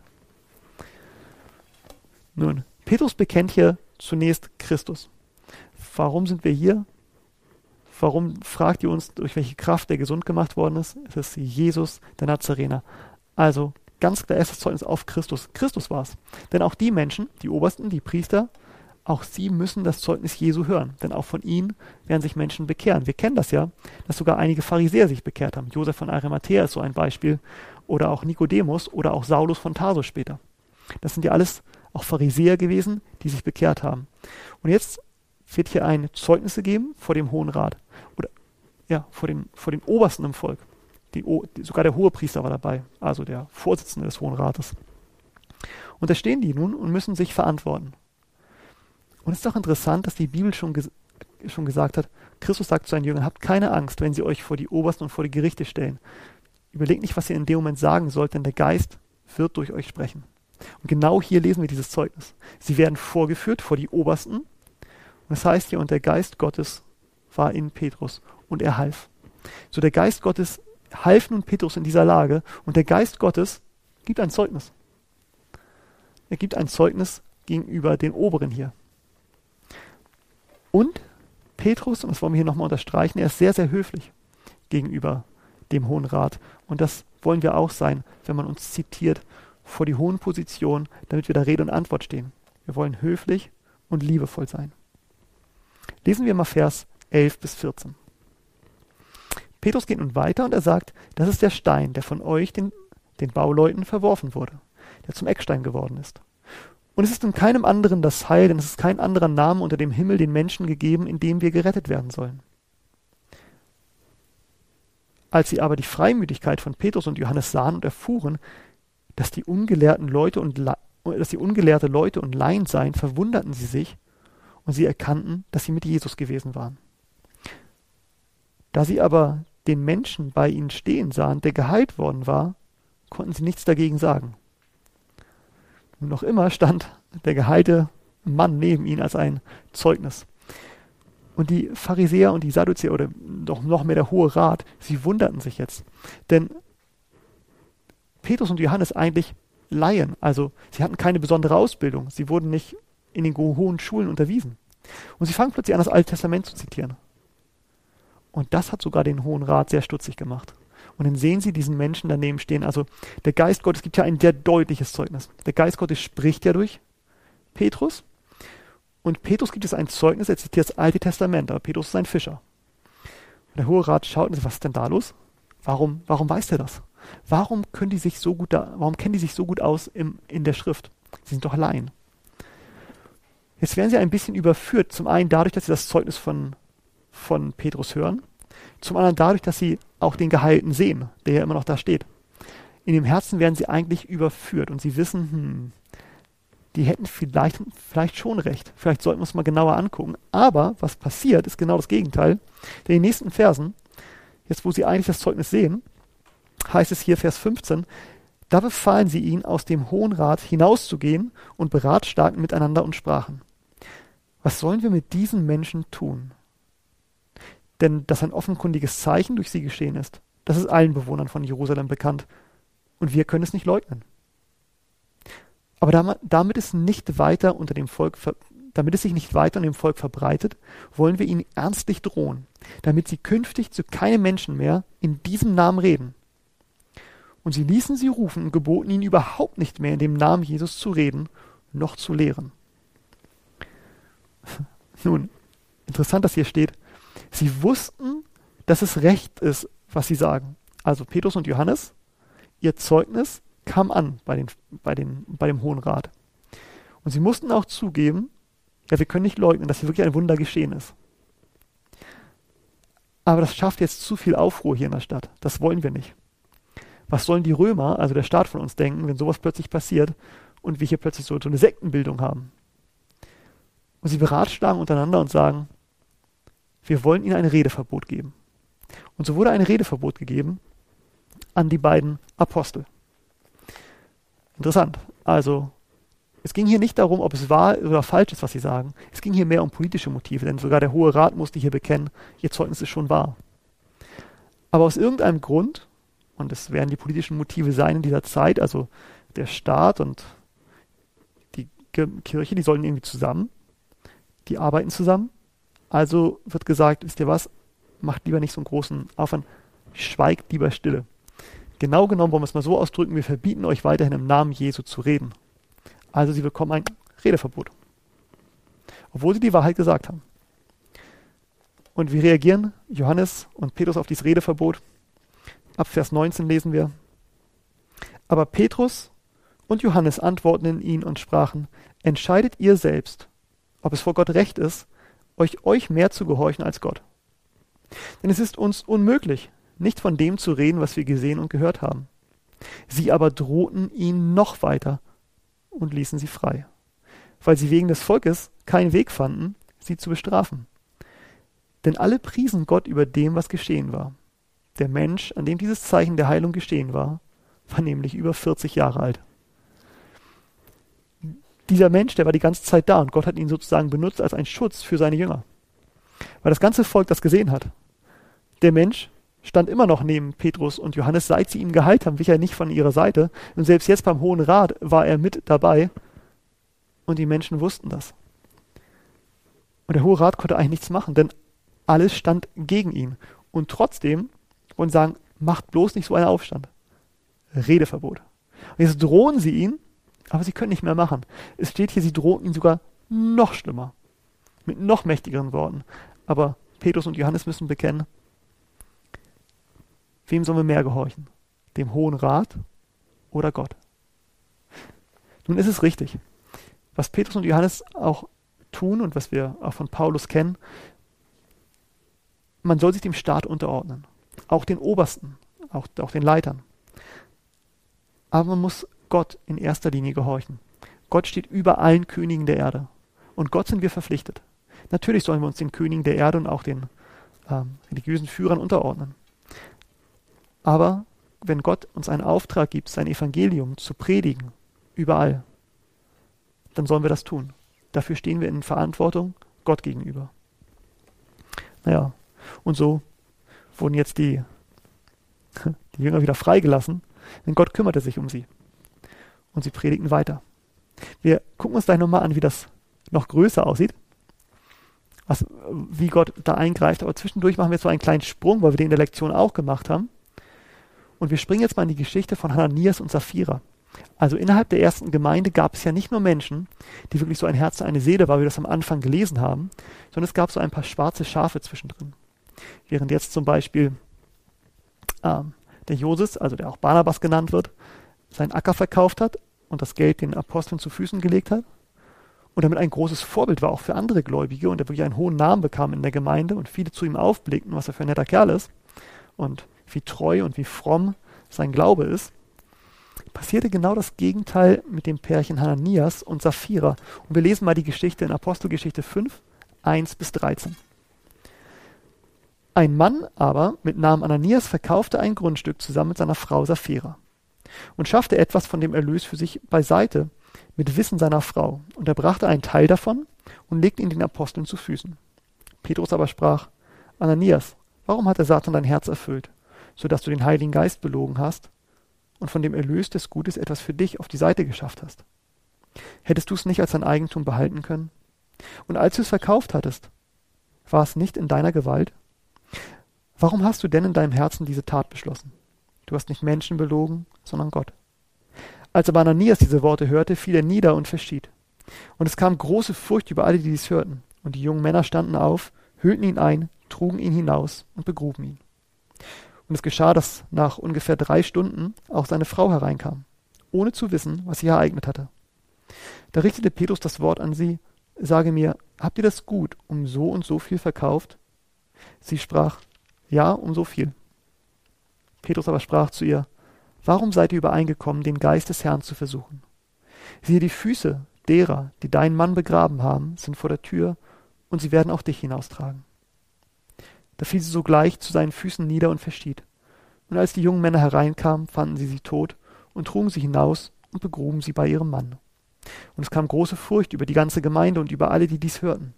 Nun, Petrus bekennt hier zunächst Christus. Warum sind wir hier? Warum fragt ihr uns, durch welche Kraft der gesund gemacht worden ist? Es ist Jesus, der Nazarener. Also ganz klar erstes Zeugnis auf Christus. Christus war es. Denn auch die Menschen, die Obersten, die Priester, auch sie müssen das Zeugnis Jesu hören. Denn auch von ihnen werden sich Menschen bekehren. Wir kennen das ja, dass sogar einige Pharisäer sich bekehrt haben. Josef von Arimathäa ist so ein Beispiel. Oder auch Nikodemus oder auch Saulus von Tarsus später. Das sind ja alles auch Pharisäer gewesen, die sich bekehrt haben. Und jetzt wird hier ein Zeugnis gegeben vor dem Hohen Rat. Oder ja, vor, dem, vor den Obersten im Volk. Die, die, sogar der Hohepriester war dabei, also der Vorsitzende des Hohen Rates. Und da stehen die nun und müssen sich verantworten. Und es ist doch interessant, dass die Bibel schon, ges schon gesagt hat, Christus sagt zu seinen Jüngern, habt keine Angst, wenn sie euch vor die Obersten und vor die Gerichte stellen. Überlegt nicht, was ihr in dem Moment sagen sollt, denn der Geist wird durch euch sprechen. Und genau hier lesen wir dieses Zeugnis. Sie werden vorgeführt vor die Obersten. Und es heißt hier, und der Geist Gottes war in Petrus und er half. So der Geist Gottes half nun Petrus in dieser Lage und der Geist Gottes gibt ein Zeugnis. Er gibt ein Zeugnis gegenüber den Oberen hier. Und Petrus, und das wollen wir hier nochmal unterstreichen, er ist sehr, sehr höflich gegenüber dem Hohen Rat. Und das wollen wir auch sein, wenn man uns zitiert vor die hohen Positionen, damit wir da Rede und Antwort stehen. Wir wollen höflich und liebevoll sein. Lesen wir mal Vers elf bis vierzehn. Petrus geht nun weiter und er sagt, das ist der Stein, der von euch, den, den Bauleuten, verworfen wurde, der zum Eckstein geworden ist. Und es ist in keinem anderen das Heil, denn es ist kein anderer Name unter dem Himmel den Menschen gegeben, in dem wir gerettet werden sollen. Als sie aber die Freimütigkeit von Petrus und Johannes sahen und erfuhren, dass die ungelehrten Leute und La- dass die ungelehrte Leute und Laien seien, verwunderten sie sich und sie erkannten, dass sie mit Jesus gewesen waren. Da sie aber den Menschen bei ihnen stehen sahen, der geheilt worden war, konnten sie nichts dagegen sagen. Und noch immer stand der geheilte Mann neben ihnen als ein Zeugnis. Und die Pharisäer und die Sadduzäer oder doch noch mehr der Hohe Rat, sie wunderten sich jetzt. Denn Petrus und Johannes eigentlich Laien, also sie hatten keine besondere Ausbildung, sie wurden nicht in den hohen Schulen unterwiesen. Und sie fangen plötzlich an, das Alte Testament zu zitieren. Und das hat sogar den Hohen Rat sehr stutzig gemacht. Und dann sehen sie diesen Menschen daneben stehen. Also der Geist Gottes gibt ja ein sehr deutliches Zeugnis. Der Geist Gottes spricht ja durch Petrus. Und Petrus gibt es ein Zeugnis, er zitiert das Alte Testament, aber Petrus ist ein Fischer. Und der Hohe Rat schaut und sagt, was ist denn da los? Warum, warum weiß er das? Warum können die sich so gut da, warum kennen die sich so gut aus im, in der Schrift? Sie sind doch Laien. Jetzt werden sie ein bisschen überführt. Zum einen dadurch, dass sie das Zeugnis von, von Petrus hören. Zum anderen dadurch, dass sie auch den Geheilten sehen, der ja immer noch da steht. In dem Herzen werden sie eigentlich überführt und sie wissen, hm, die hätten vielleicht, vielleicht schon recht. Vielleicht sollten wir uns mal genauer angucken. Aber was passiert, ist genau das Gegenteil. Denn in den nächsten Versen, jetzt wo sie eigentlich das Zeugnis sehen, heißt es hier Vers fünfzehn, da befahlen sie ihn, aus dem Hohen Rat hinauszugehen und beratschlagten miteinander und sprachen. Was sollen wir mit diesen Menschen tun? Denn dass ein offenkundiges Zeichen durch sie geschehen ist, das ist allen Bewohnern von Jerusalem bekannt. Und wir können es nicht leugnen. Aber damit, damit es nicht weiter unter dem Volk, damit es sich nicht weiter unter dem Volk verbreitet, wollen wir ihnen ernstlich drohen, damit sie künftig zu keinem Menschen mehr in diesem Namen reden. Und sie ließen sie rufen und geboten ihnen überhaupt nicht mehr in dem Namen Jesus zu reden, noch zu lehren. Nun, interessant, dass hier steht, sie wussten, dass es recht ist, was sie sagen. Also Petrus und Johannes, ihr Zeugnis kam an bei, den, bei, den, bei dem Hohen Rat. Und sie mussten auch zugeben, ja, wir können nicht leugnen, dass hier wirklich ein Wunder geschehen ist. Aber das schafft jetzt zu viel Aufruhr hier in der Stadt. Das wollen wir nicht. Was sollen die Römer, also der Staat von uns, denken, wenn sowas plötzlich passiert und wir hier plötzlich so, so eine Sektenbildung haben? Und sie beratschlagen untereinander und sagen, wir wollen ihnen ein Redeverbot geben. Und so wurde ein Redeverbot gegeben an die beiden Apostel. Interessant. Also, es ging hier nicht darum, ob es wahr oder falsch ist, was sie sagen. Es ging hier mehr um politische Motive, denn sogar der Hohe Rat musste hier bekennen, ihr Zeugnis ist schon wahr. Aber aus irgendeinem Grund, und es werden die politischen Motive sein in dieser Zeit, also der Staat und die Kirche, die sollen irgendwie zusammen, die arbeiten zusammen. Also wird gesagt, wisst ihr was, macht lieber nicht so einen großen Aufwand, schweigt lieber stille. Genau genommen wollen wir es mal so ausdrücken, wir verbieten euch weiterhin im Namen Jesu zu reden. Also sie bekommen ein Redeverbot. Obwohl sie die Wahrheit gesagt haben. Und wie reagieren Johannes und Petrus auf dieses Redeverbot? Ab Vers neunzehn lesen wir. Aber Petrus und Johannes antworteten ihn und sprachen, entscheidet ihr selbst, ob es vor Gott recht ist, euch euch mehr zu gehorchen als Gott. Denn es ist uns unmöglich, nicht von dem zu reden, was wir gesehen und gehört haben. Sie aber drohten ihn noch weiter und ließen sie frei, weil sie wegen des Volkes keinen Weg fanden, sie zu bestrafen. Denn alle priesen Gott über dem, was geschehen war. Der Mensch, an dem dieses Zeichen der Heilung geschehen war, war nämlich über vierzig Jahre alt. Dieser Mensch, der war die ganze Zeit da und Gott hat ihn sozusagen benutzt als einen Schutz für seine Jünger. Weil das ganze Volk das gesehen hat. Der Mensch stand immer noch neben Petrus und Johannes, seit sie ihn geheilt haben, wich er nicht von ihrer Seite. Und selbst jetzt beim Hohen Rat war er mit dabei und die Menschen wussten das. Und der Hohe Rat konnte eigentlich nichts machen, denn alles stand gegen ihn. Und trotzdem wollen sie sagen, macht bloß nicht so einen Aufstand. Redeverbot. Und jetzt drohen sie ihn, aber sie können nicht mehr machen. Es steht hier, sie drohen ihn sogar noch schlimmer. Mit noch mächtigeren Worten. Aber Petrus und Johannes müssen bekennen, wem sollen wir mehr gehorchen? Dem Hohen Rat oder Gott? Nun ist es richtig, was Petrus und Johannes auch tun und was wir auch von Paulus kennen, man soll sich dem Staat unterordnen. Auch den Obersten, auch, auch den Leitern. Aber man muss Gott in erster Linie gehorchen. Gott steht über allen Königen der Erde. Und Gott sind wir verpflichtet. Natürlich sollen wir uns den Königen der Erde und auch den ähm, religiösen Führern unterordnen. Aber wenn Gott uns einen Auftrag gibt, sein Evangelium zu predigen, überall, dann sollen wir das tun. Dafür stehen wir in Verantwortung Gott gegenüber. Naja, und so wurden jetzt die, die Jünger wieder freigelassen, denn Gott kümmerte sich um sie. Und sie predigten weiter. Wir gucken uns gleich nochmal an, wie das noch größer aussieht, was, wie Gott da eingreift. Aber zwischendurch machen wir jetzt so einen kleinen Sprung, weil wir den in der Lektion auch gemacht haben. Und wir springen jetzt mal in die Geschichte von Hananias und Sapphira. Also innerhalb der ersten Gemeinde gab es ja nicht nur Menschen, die wirklich so ein Herz, eine Seele war, wie wir das am Anfang gelesen haben, sondern es gab so ein paar schwarze Schafe zwischendrin. Während jetzt zum Beispiel ähm, der Joses, also der auch Barnabas genannt wird, seinen Acker verkauft hat und das Geld den Aposteln zu Füßen gelegt hat und damit ein großes Vorbild war auch für andere Gläubige und er wirklich einen hohen Namen bekam in der Gemeinde und viele zu ihm aufblickten, was er für ein netter Kerl ist und wie treu und wie fromm sein Glaube ist, passierte genau das Gegenteil mit dem Pärchen Hananias und Sapphira. Und wir lesen mal die Geschichte in Apostelgeschichte fünf, eins bis dreizehn. Ein Mann aber mit Namen Ananias verkaufte ein Grundstück zusammen mit seiner Frau Sapphira und schaffte etwas von dem Erlös für sich beiseite mit Wissen seiner Frau. Und er brachte einen Teil davon und legte ihn den Aposteln zu Füßen. Petrus aber sprach: Ananias, warum hat der Satan dein Herz erfüllt, so dass du den Heiligen Geist belogen hast und von dem Erlös des Gutes etwas für dich auf die Seite geschafft hast? Hättest du es nicht als dein Eigentum behalten können? Und als du es verkauft hattest, war es nicht in deiner Gewalt? Warum hast du denn in deinem Herzen diese Tat beschlossen? Du hast nicht Menschen belogen, sondern Gott. Als aber Ananias diese Worte hörte, fiel er nieder und verschied. Und es kam große Furcht über alle, die dies hörten. Und die jungen Männer standen auf, hüllten ihn ein, trugen ihn hinaus und begruben ihn. Und es geschah, dass nach ungefähr drei Stunden auch seine Frau hereinkam, ohne zu wissen, was sich ereignet hatte. Da richtete Petrus das Wort an sie: Sage mir, habt ihr das Gut um so und so viel verkauft? Sie sprach: Ja, um so viel. Petrus aber sprach zu ihr: Warum seid ihr übereingekommen, den Geist des Herrn zu versuchen? Siehe, die Füße derer, die deinen Mann begraben haben, sind vor der Tür, und sie werden auch dich hinaustragen. Da fiel sie sogleich zu seinen Füßen nieder und verschied. Und als die jungen Männer hereinkamen, fanden sie sie tot und trugen sie hinaus und begruben sie bei ihrem Mann. Und es kam große Furcht über die ganze Gemeinde und über alle, die dies hörten.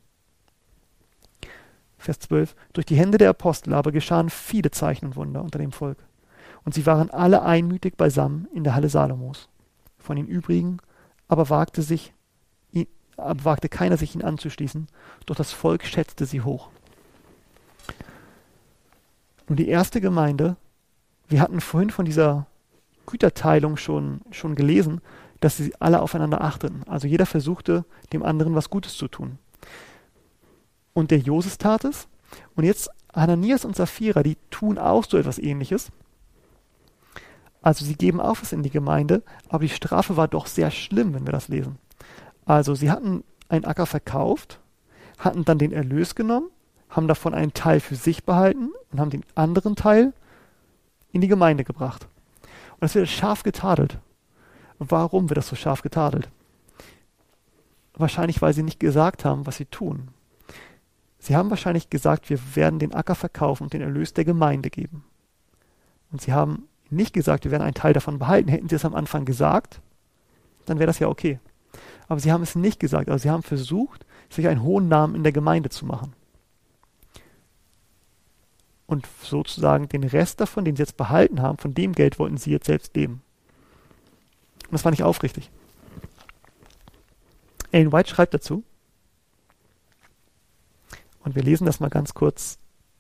Vers zwölf. Durch die Hände der Apostel aber geschahen viele Zeichen und Wunder unter dem Volk. Und sie waren alle einmütig beisammen in der Halle Salomos. Von den übrigen aber wagte sich, aber wagte keiner, sich ihnen anzuschließen, doch das Volk schätzte sie hoch. Nun, die erste Gemeinde, wir hatten vorhin von dieser Güterteilung schon, schon gelesen, dass sie alle aufeinander achteten. Also jeder versuchte, dem anderen was Gutes zu tun. Und der Joses tat es. Und jetzt Hananias und Sapphira, die tun auch so etwas Ähnliches. Also sie geben auch was in die Gemeinde, aber die Strafe war doch sehr schlimm, wenn wir das lesen. Also sie hatten einen Acker verkauft, hatten dann den Erlös genommen, haben davon einen Teil für sich behalten und haben den anderen Teil in die Gemeinde gebracht. Und das wird scharf getadelt. Warum wird das so scharf getadelt? Wahrscheinlich, weil sie nicht gesagt haben, was sie tun. Sie haben wahrscheinlich gesagt, wir werden den Acker verkaufen und den Erlös der Gemeinde geben. Und sie haben nicht gesagt, wir werden einen Teil davon behalten. Hätten sie es am Anfang gesagt, dann wäre das ja okay. Aber sie haben es nicht gesagt. Also sie haben versucht, sich einen hohen Namen in der Gemeinde zu machen. Und sozusagen den Rest davon, den sie jetzt behalten haben, von dem Geld wollten sie jetzt selbst leben. Und das war nicht aufrichtig. Ellen White schreibt dazu, und wir lesen das mal ganz kurz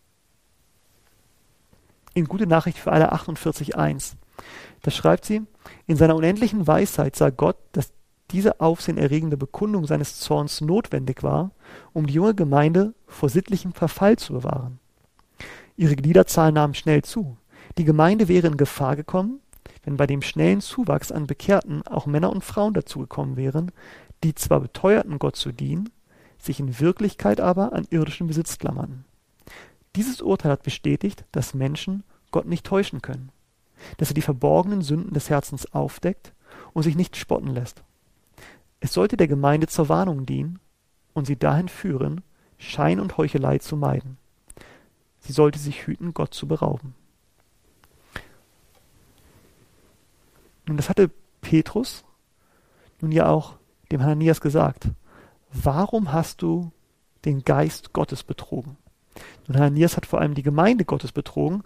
in Gute Nachricht für alle achtundvierzig eins. Da schreibt sie: In seiner unendlichen Weisheit sah Gott, dass diese aufsehenerregende Bekundung seines Zorns notwendig war, um die junge Gemeinde vor sittlichem Verfall zu bewahren. Ihre Gliederzahl nahm schnell zu. Die Gemeinde wäre in Gefahr gekommen, wenn bei dem schnellen Zuwachs an Bekehrten auch Männer und Frauen dazugekommen wären, die zwar beteuerten, Gott zu dienen, sich in Wirklichkeit aber an irdischem Besitz klammerten. Dieses Urteil hat bestätigt, dass Menschen Gott nicht täuschen können, dass er die verborgenen Sünden des Herzens aufdeckt und sich nicht spotten lässt. Es sollte der Gemeinde zur Warnung dienen und sie dahin führen, Schein und Heuchelei zu meiden. Sie sollte sich hüten, Gott zu berauben. Nun, das hatte Petrus nun ja auch dem Hananias gesagt. Warum hast du den Geist Gottes betrogen? Nun, Hananias hat vor allem die Gemeinde Gottes betrogen,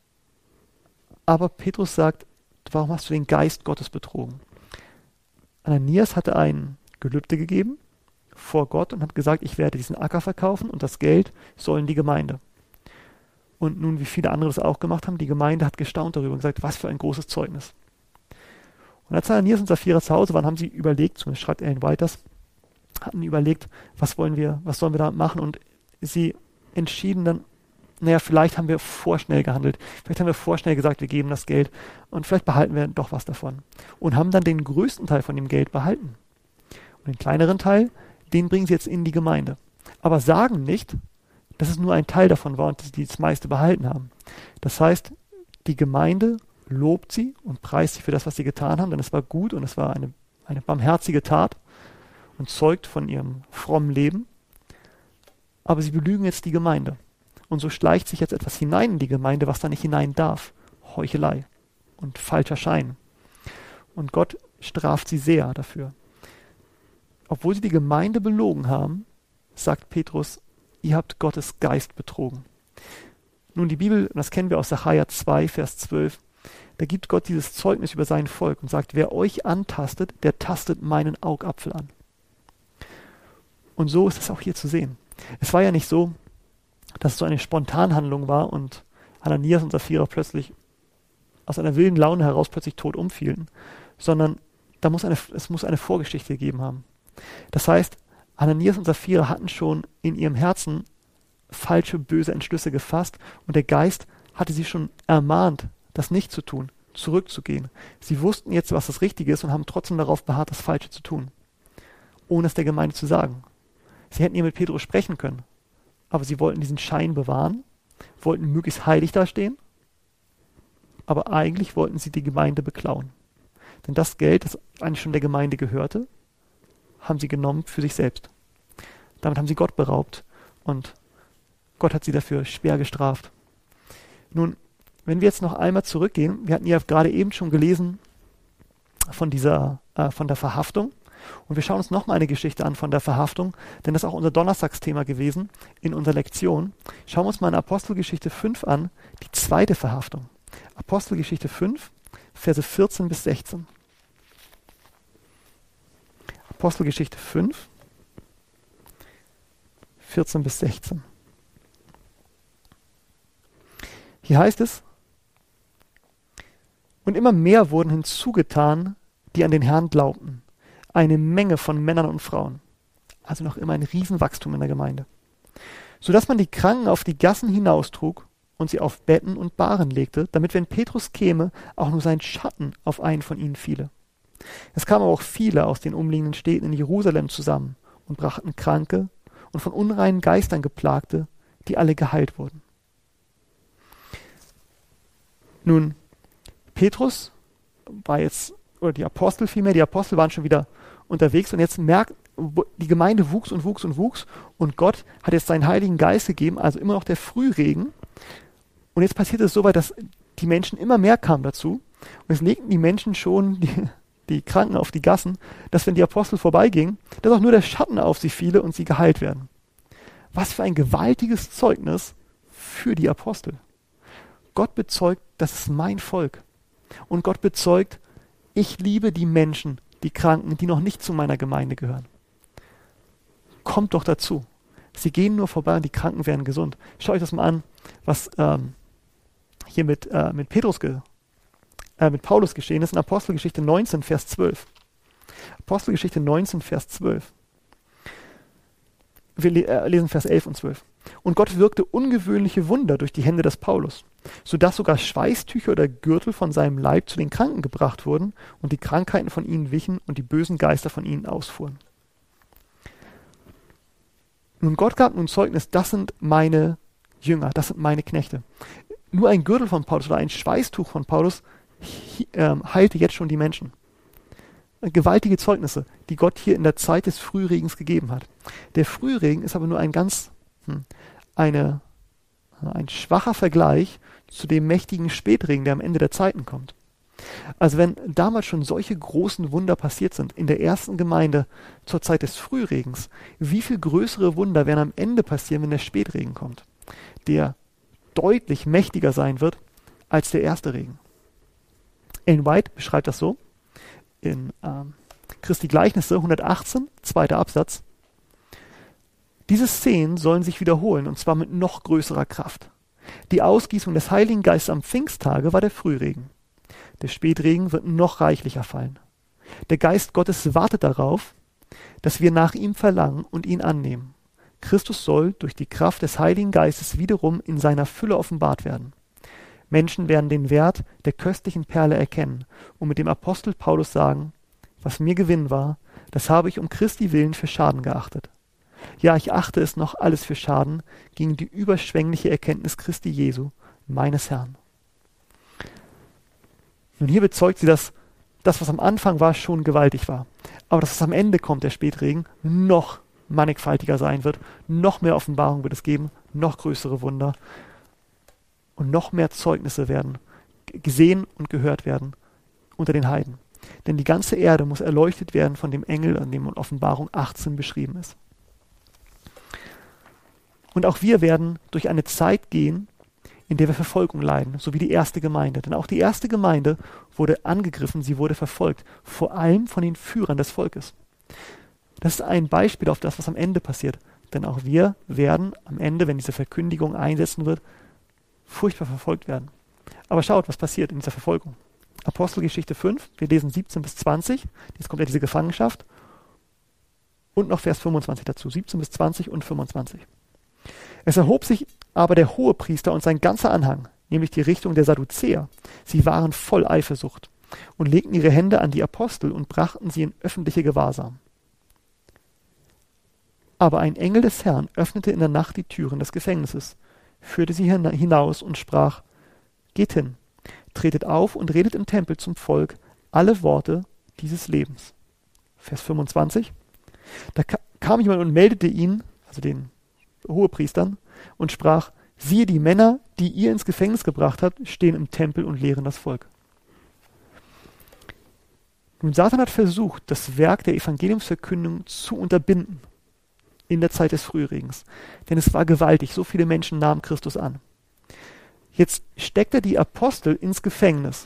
aber Petrus sagt, warum hast du den Geist Gottes betrogen? Hananias hatte ein Gelübde gegeben vor Gott und hat gesagt, ich werde diesen Acker verkaufen und das Geld soll in die Gemeinde. Und nun, wie viele andere das auch gemacht haben, die Gemeinde hat gestaunt darüber und gesagt, was für ein großes Zeugnis. Und als Hananias und Sapphira zu Hause waren, haben sie überlegt, zumindest schreibt Ellen Whiters, hatten überlegt, was wollen wir, was sollen wir da machen, und sie entschieden dann, naja, vielleicht haben wir vorschnell gehandelt, vielleicht haben wir vorschnell gesagt, wir geben das Geld und vielleicht behalten wir doch was davon. Und haben dann den größten Teil von dem Geld behalten. Und den kleineren Teil, den bringen sie jetzt in die Gemeinde. Aber sagen nicht, dass es nur ein Teil davon war und dass die das meiste behalten haben. Das heißt, die Gemeinde lobt sie und preist sie für das, was sie getan haben, denn es war gut und es war eine, eine barmherzige Tat und zeugt von ihrem frommen Leben. Aber sie belügen jetzt die Gemeinde. Und so schleicht sich jetzt etwas hinein in die Gemeinde, was da nicht hinein darf. Heuchelei und falscher Schein. Und Gott straft sie sehr dafür. Obwohl sie die Gemeinde belogen haben, sagt Petrus, ihr habt Gottes Geist betrogen. Nun, die Bibel, das kennen wir aus Sacharja zwei, Vers zwölf, da gibt Gott dieses Zeugnis über sein Volk und sagt, wer euch antastet, der tastet meinen Augapfel an. Und so ist es auch hier zu sehen. Es war ja nicht so, dass es so eine Spontanhandlung war und Hananias und Sapphira plötzlich aus einer wilden Laune heraus plötzlich tot umfielen, sondern da muss eine, es muss eine Vorgeschichte gegeben haben. Das heißt, Hananias und Sapphira hatten schon in ihrem Herzen falsche, böse Entschlüsse gefasst und der Geist hatte sie schon ermahnt, das nicht zu tun, zurückzugehen. Sie wussten jetzt, was das Richtige ist und haben trotzdem darauf beharrt, das Falsche zu tun, ohne es der Gemeinde zu sagen. Sie hätten ja mit Petrus sprechen können, aber sie wollten diesen Schein bewahren, wollten möglichst heilig dastehen, aber eigentlich wollten sie die Gemeinde beklauen. Denn das Geld, das eigentlich schon der Gemeinde gehörte, haben sie genommen für sich selbst. Damit haben sie Gott beraubt und Gott hat sie dafür schwer gestraft. Nun, wenn wir jetzt noch einmal zurückgehen, wir hatten ja gerade eben schon gelesen von dieser, äh, von der Verhaftung. Und wir schauen uns nochmal eine Geschichte an von der Verhaftung, denn das ist auch unser Donnerstagsthema gewesen in unserer Lektion. Schauen wir uns mal in Apostelgeschichte fünf an, die zweite Verhaftung. Apostelgeschichte fünf, Verse vierzehn bis sechzehn. Apostelgeschichte fünf, vierzehn bis sechzehn. Hier heißt es, und immer mehr wurden hinzugetan, die an den Herrn glaubten. Eine Menge von Männern und Frauen. Also noch immer ein Riesenwachstum in der Gemeinde. Sodass man die Kranken auf die Gassen hinaustrug und sie auf Betten und Bahren legte, damit, wenn Petrus käme, auch nur sein Schatten auf einen von ihnen fiele. Es kamen aber auch viele aus den umliegenden Städten in Jerusalem zusammen und brachten Kranke und von unreinen Geistern Geplagte, die alle geheilt wurden. Nun, Petrus war jetzt, oder die Apostel vielmehr, die Apostel waren schon wieder unterwegs und jetzt merkt, die Gemeinde wuchs und wuchs und wuchs und Gott hat jetzt seinen Heiligen Geist gegeben, also immer noch der Frühregen. Und jetzt passiert es so weit, dass die Menschen immer mehr kamen dazu und es legten die Menschen schon die, die Kranken auf die Gassen, dass wenn die Apostel vorbeigingen, dass auch nur der Schatten auf sie fiele und sie geheilt werden. Was für ein gewaltiges Zeugnis für die Apostel. Gott bezeugt, das ist mein Volk. Und Gott bezeugt, ich liebe die Menschen, die Kranken, die noch nicht zu meiner Gemeinde gehören. Kommt doch dazu. Sie gehen nur vorbei und die Kranken werden gesund. Schaut euch das mal an, was ähm, hier mit, äh, mit Petrus, ge, äh, mit Paulus geschehen ist in Apostelgeschichte neunzehn, Vers zwölf. Apostelgeschichte neunzehn, Vers zwölf. Wir le- äh, lesen Vers elf und zwölf. Und Gott wirkte ungewöhnliche Wunder durch die Hände des Paulus, sodass sogar Schweißtücher oder Gürtel von seinem Leib zu den Kranken gebracht wurden und die Krankheiten von ihnen wichen und die bösen Geister von ihnen ausfuhren. Nun, Gott gab nun Zeugnis, das sind meine Jünger, das sind meine Knechte. Nur ein Gürtel von Paulus oder ein Schweißtuch von Paulus äh, heilte jetzt schon die Menschen. gewaltige Zeugnisse, die Gott hier in der Zeit des Frühregens gegeben hat. Der Frühregen ist aber nur ein ganz, hm, eine, ein schwacher Vergleich zu dem mächtigen Spätregen, der am Ende der Zeiten kommt. Also wenn damals schon solche großen Wunder passiert sind, in der ersten Gemeinde zur Zeit des Frühregens, wie viel größere Wunder werden am Ende passieren, wenn der Spätregen kommt, der deutlich mächtiger sein wird als der erste Regen. Ellen White beschreibt das so in ähm, Christi Gleichnisse hundertachtzehn, zweiter Absatz. Diese Szenen sollen sich wiederholen, und zwar mit noch größerer Kraft. Die Ausgießung des Heiligen Geistes am Pfingsttage war der Frühregen. Der Spätregen wird noch reichlicher fallen. Der Geist Gottes wartet darauf, dass wir nach ihm verlangen und ihn annehmen. Christus soll durch die Kraft des Heiligen Geistes wiederum in seiner Fülle offenbart werden. Menschen werden den Wert der köstlichen Perle erkennen und mit dem Apostel Paulus sagen, was mir Gewinn war, das habe ich um Christi willen für Schaden geachtet. Ja, ich achte es noch alles für Schaden gegen die überschwängliche Erkenntnis Christi Jesu, meines Herrn. Nun hier bezeugt sie, dass das, was am Anfang war, schon gewaltig war. Aber dass es am Ende kommt, der Spätregen, noch mannigfaltiger sein wird, noch mehr Offenbarung wird es geben, noch größere Wunder und noch mehr Zeugnisse werden gesehen und gehört werden unter den Heiden. Denn die ganze Erde muss erleuchtet werden von dem Engel, an dem in Offenbarung achtzehn beschrieben ist. Und auch wir werden durch eine Zeit gehen, in der wir Verfolgung leiden, so wie die erste Gemeinde. Denn auch die erste Gemeinde wurde angegriffen, sie wurde verfolgt, vor allem von den Führern des Volkes. Das ist ein Beispiel auf das, was am Ende passiert. Denn auch wir werden am Ende, wenn diese Verkündigung einsetzen wird, furchtbar verfolgt werden. Aber schaut, was passiert in dieser Verfolgung. Apostelgeschichte fünf, wir lesen siebzehn bis zwanzig, jetzt kommt ja diese Gefangenschaft. Und noch Vers fünfundzwanzig dazu, siebzehn bis zwanzig und fünfundzwanzig. Es erhob sich aber der Hohepriester und sein ganzer Anhang, nämlich die Richtung der Sadduzäer. Sie waren voll Eifersucht und legten ihre Hände an die Apostel und brachten sie in öffentliche Gewahrsam. Aber ein Engel des Herrn öffnete in der Nacht die Türen des Gefängnisses, führte sie hinaus und sprach, geht hin, tretet auf und redet im Tempel zum Volk alle Worte dieses Lebens. Vers fünfundzwanzig. Da kam jemand und meldete ihn, also den Hohepriestern, und sprach, siehe, die Männer, die ihr ins Gefängnis gebracht habt, stehen im Tempel und lehren das Volk. Nun, Satan hat versucht, das Werk der Evangeliumsverkündung zu unterbinden in der Zeit des Frühregens. Denn es war gewaltig, so viele Menschen nahmen Christus an. Jetzt steckt er die Apostel ins Gefängnis.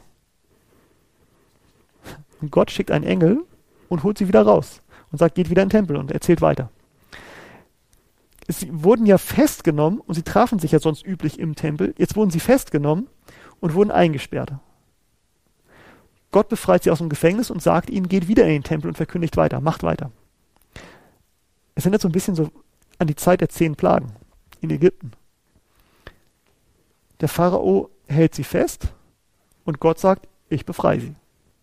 Und Gott schickt einen Engel und holt sie wieder raus und sagt, geht wieder in den Tempel und erzählt weiter. Sie wurden ja festgenommen und sie trafen sich ja sonst üblich im Tempel. Jetzt wurden sie festgenommen und wurden eingesperrt. Gott befreit sie aus dem Gefängnis und sagt ihnen, geht wieder in den Tempel und verkündigt weiter, macht weiter. Es erinnert so ein bisschen so an die Zeit der zehn Plagen in Ägypten. Der Pharao hält sie fest und Gott sagt, ich befreie sie.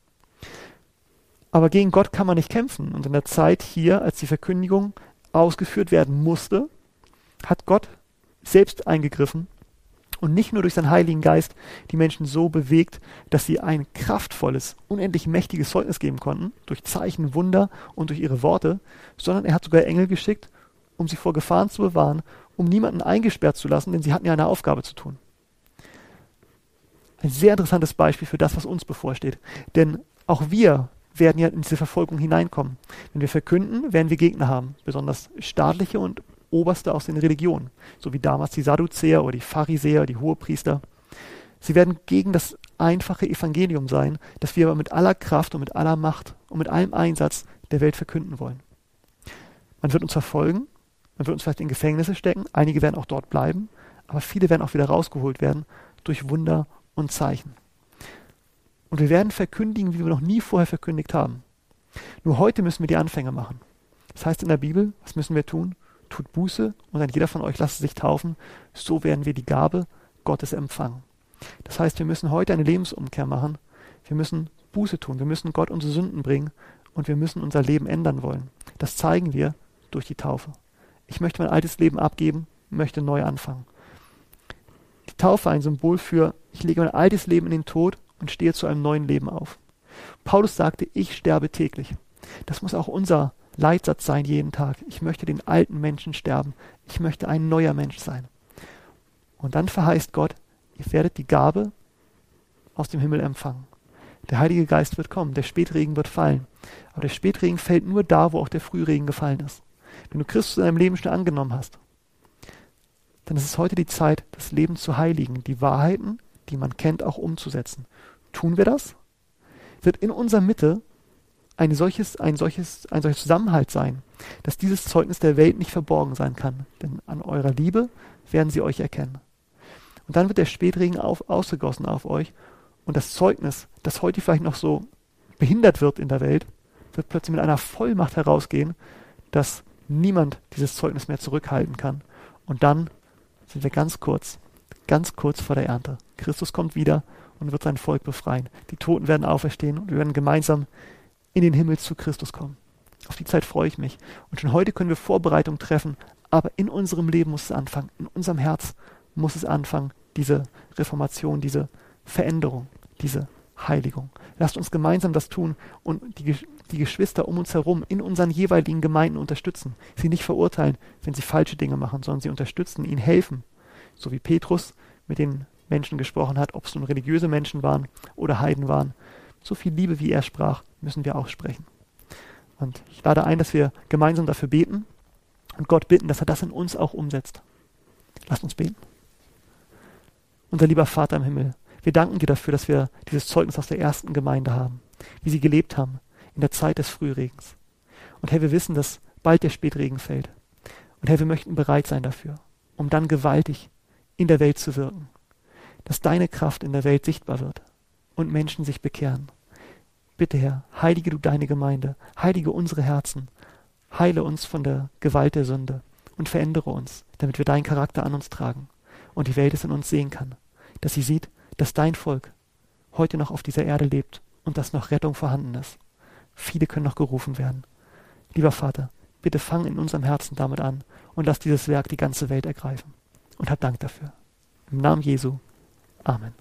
Aber gegen Gott kann man nicht kämpfen. Und in der Zeit hier, als die Verkündigung ausgeführt werden musste, hat Gott selbst eingegriffen und nicht nur durch seinen Heiligen Geist die Menschen so bewegt, dass sie ein kraftvolles, unendlich mächtiges Zeugnis geben konnten, durch Zeichen, Wunder und durch ihre Worte, sondern er hat sogar Engel geschickt, um sie vor Gefahren zu bewahren, um niemanden eingesperrt zu lassen, denn sie hatten ja eine Aufgabe zu tun. Ein sehr interessantes Beispiel für das, was uns bevorsteht. Denn auch wir werden ja in diese Verfolgung hineinkommen. Wenn wir verkünden, werden wir Gegner haben, besonders staatliche und Oberste aus den Religionen, so wie damals die Sadduzäer oder die Pharisäer, die Hohepriester. Sie werden gegen das einfache Evangelium sein, das wir aber mit aller Kraft und mit aller Macht und mit allem Einsatz der Welt verkünden wollen. Man wird uns verfolgen, man wird uns vielleicht in Gefängnisse stecken, einige werden auch dort bleiben, aber viele werden auch wieder rausgeholt werden durch Wunder und Zeichen. Und wir werden verkündigen, wie wir noch nie vorher verkündigt haben. Nur heute müssen wir die Anfänge machen. Das heißt in der Bibel, was müssen wir tun? Tut Buße und dann jeder von euch lasst sich taufen. So werden wir die Gabe Gottes empfangen. Das heißt, wir müssen heute eine Lebensumkehr machen. Wir müssen Buße tun. Wir müssen Gott unsere Sünden bringen und wir müssen unser Leben ändern wollen. Das zeigen wir durch die Taufe. Ich möchte mein altes Leben abgeben, möchte neu anfangen. Die Taufe ein Symbol für, ich lege mein altes Leben in den Tod und stehe zu einem neuen Leben auf. Paulus sagte, ich sterbe täglich. Das muss auch unser Leitsatz sein jeden Tag. Ich möchte den alten Menschen sterben. Ich möchte ein neuer Mensch sein. Und dann verheißt Gott, ihr werdet die Gabe aus dem Himmel empfangen. Der Heilige Geist wird kommen, der Spätregen wird fallen. Aber der Spätregen fällt nur da, wo auch der Frühregen gefallen ist. Wenn du Christus in deinem Leben schon angenommen hast, dann ist es heute die Zeit, das Leben zu heiligen, die Wahrheiten, die man kennt, auch umzusetzen. Tun wir das? Wird in unserer Mitte ein solches, ein solches, ein solches Zusammenhalt sein, dass dieses Zeugnis der Welt nicht verborgen sein kann. Denn an eurer Liebe werden sie euch erkennen. Und dann wird der Spätregen auf, ausgegossen auf euch und das Zeugnis, das heute vielleicht noch so behindert wird in der Welt, wird plötzlich mit einer Vollmacht herausgehen, dass niemand dieses Zeugnis mehr zurückhalten kann. Und dann sind wir ganz kurz, ganz kurz vor der Ernte. Christus kommt wieder und wird sein Volk befreien. Die Toten werden auferstehen und wir werden gemeinsam in den Himmel zu Christus kommen. Auf die Zeit freue ich mich. Und schon heute können wir Vorbereitungen treffen, aber in unserem Leben muss es anfangen. In unserem Herz muss es anfangen, diese Reformation, diese Veränderung, diese Heiligung. Lasst uns gemeinsam das tun und die, die Geschwister um uns herum in unseren jeweiligen Gemeinden unterstützen. Sie nicht verurteilen, wenn sie falsche Dinge machen, sondern sie unterstützen, ihnen helfen. So wie Petrus mit den Menschen gesprochen hat, ob es nun religiöse Menschen waren oder Heiden waren. So viel Liebe, wie er sprach, müssen wir auch sprechen. Und ich lade ein, dass wir gemeinsam dafür beten und Gott bitten, dass er das in uns auch umsetzt. Lasst uns beten. Unser lieber Vater im Himmel, wir danken dir dafür, dass wir dieses Zeugnis aus der ersten Gemeinde haben, wie sie gelebt haben in der Zeit des Frühregens. Und Herr, wir wissen, dass bald der Spätregen fällt. Und Herr, wir möchten bereit sein dafür, um dann gewaltig in der Welt zu wirken, dass deine Kraft in der Welt sichtbar wird und Menschen sich bekehren. Bitte, Herr, heilige du deine Gemeinde, heilige unsere Herzen, heile uns von der Gewalt der Sünde und verändere uns, damit wir deinen Charakter an uns tragen und die Welt es in uns sehen kann, dass sie sieht, dass dein Volk heute noch auf dieser Erde lebt und dass noch Rettung vorhanden ist. Viele können noch gerufen werden. Lieber Vater, bitte fang in unserem Herzen damit an und lass dieses Werk die ganze Welt ergreifen. Und hab Dank dafür. Im Namen Jesu. Amen.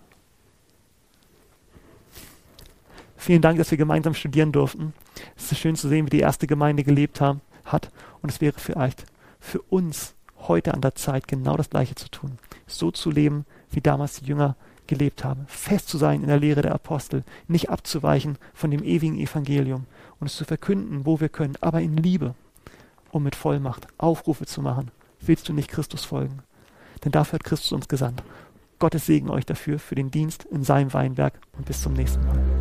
Vielen Dank, dass wir gemeinsam studieren durften. Es ist schön zu sehen, wie die erste Gemeinde gelebt haben, hat. Und es wäre vielleicht für uns heute an der Zeit, genau das Gleiche zu tun. So zu leben, wie damals die Jünger gelebt haben. Fest zu sein in der Lehre der Apostel, nicht abzuweichen von dem ewigen Evangelium und es zu verkünden, wo wir können, aber in Liebe, um mit Vollmacht Aufrufe zu machen. Willst du nicht Christus folgen? Denn dafür hat Christus uns gesandt. Gottes Segen euch dafür, für den Dienst in seinem Weinberg und bis zum nächsten Mal.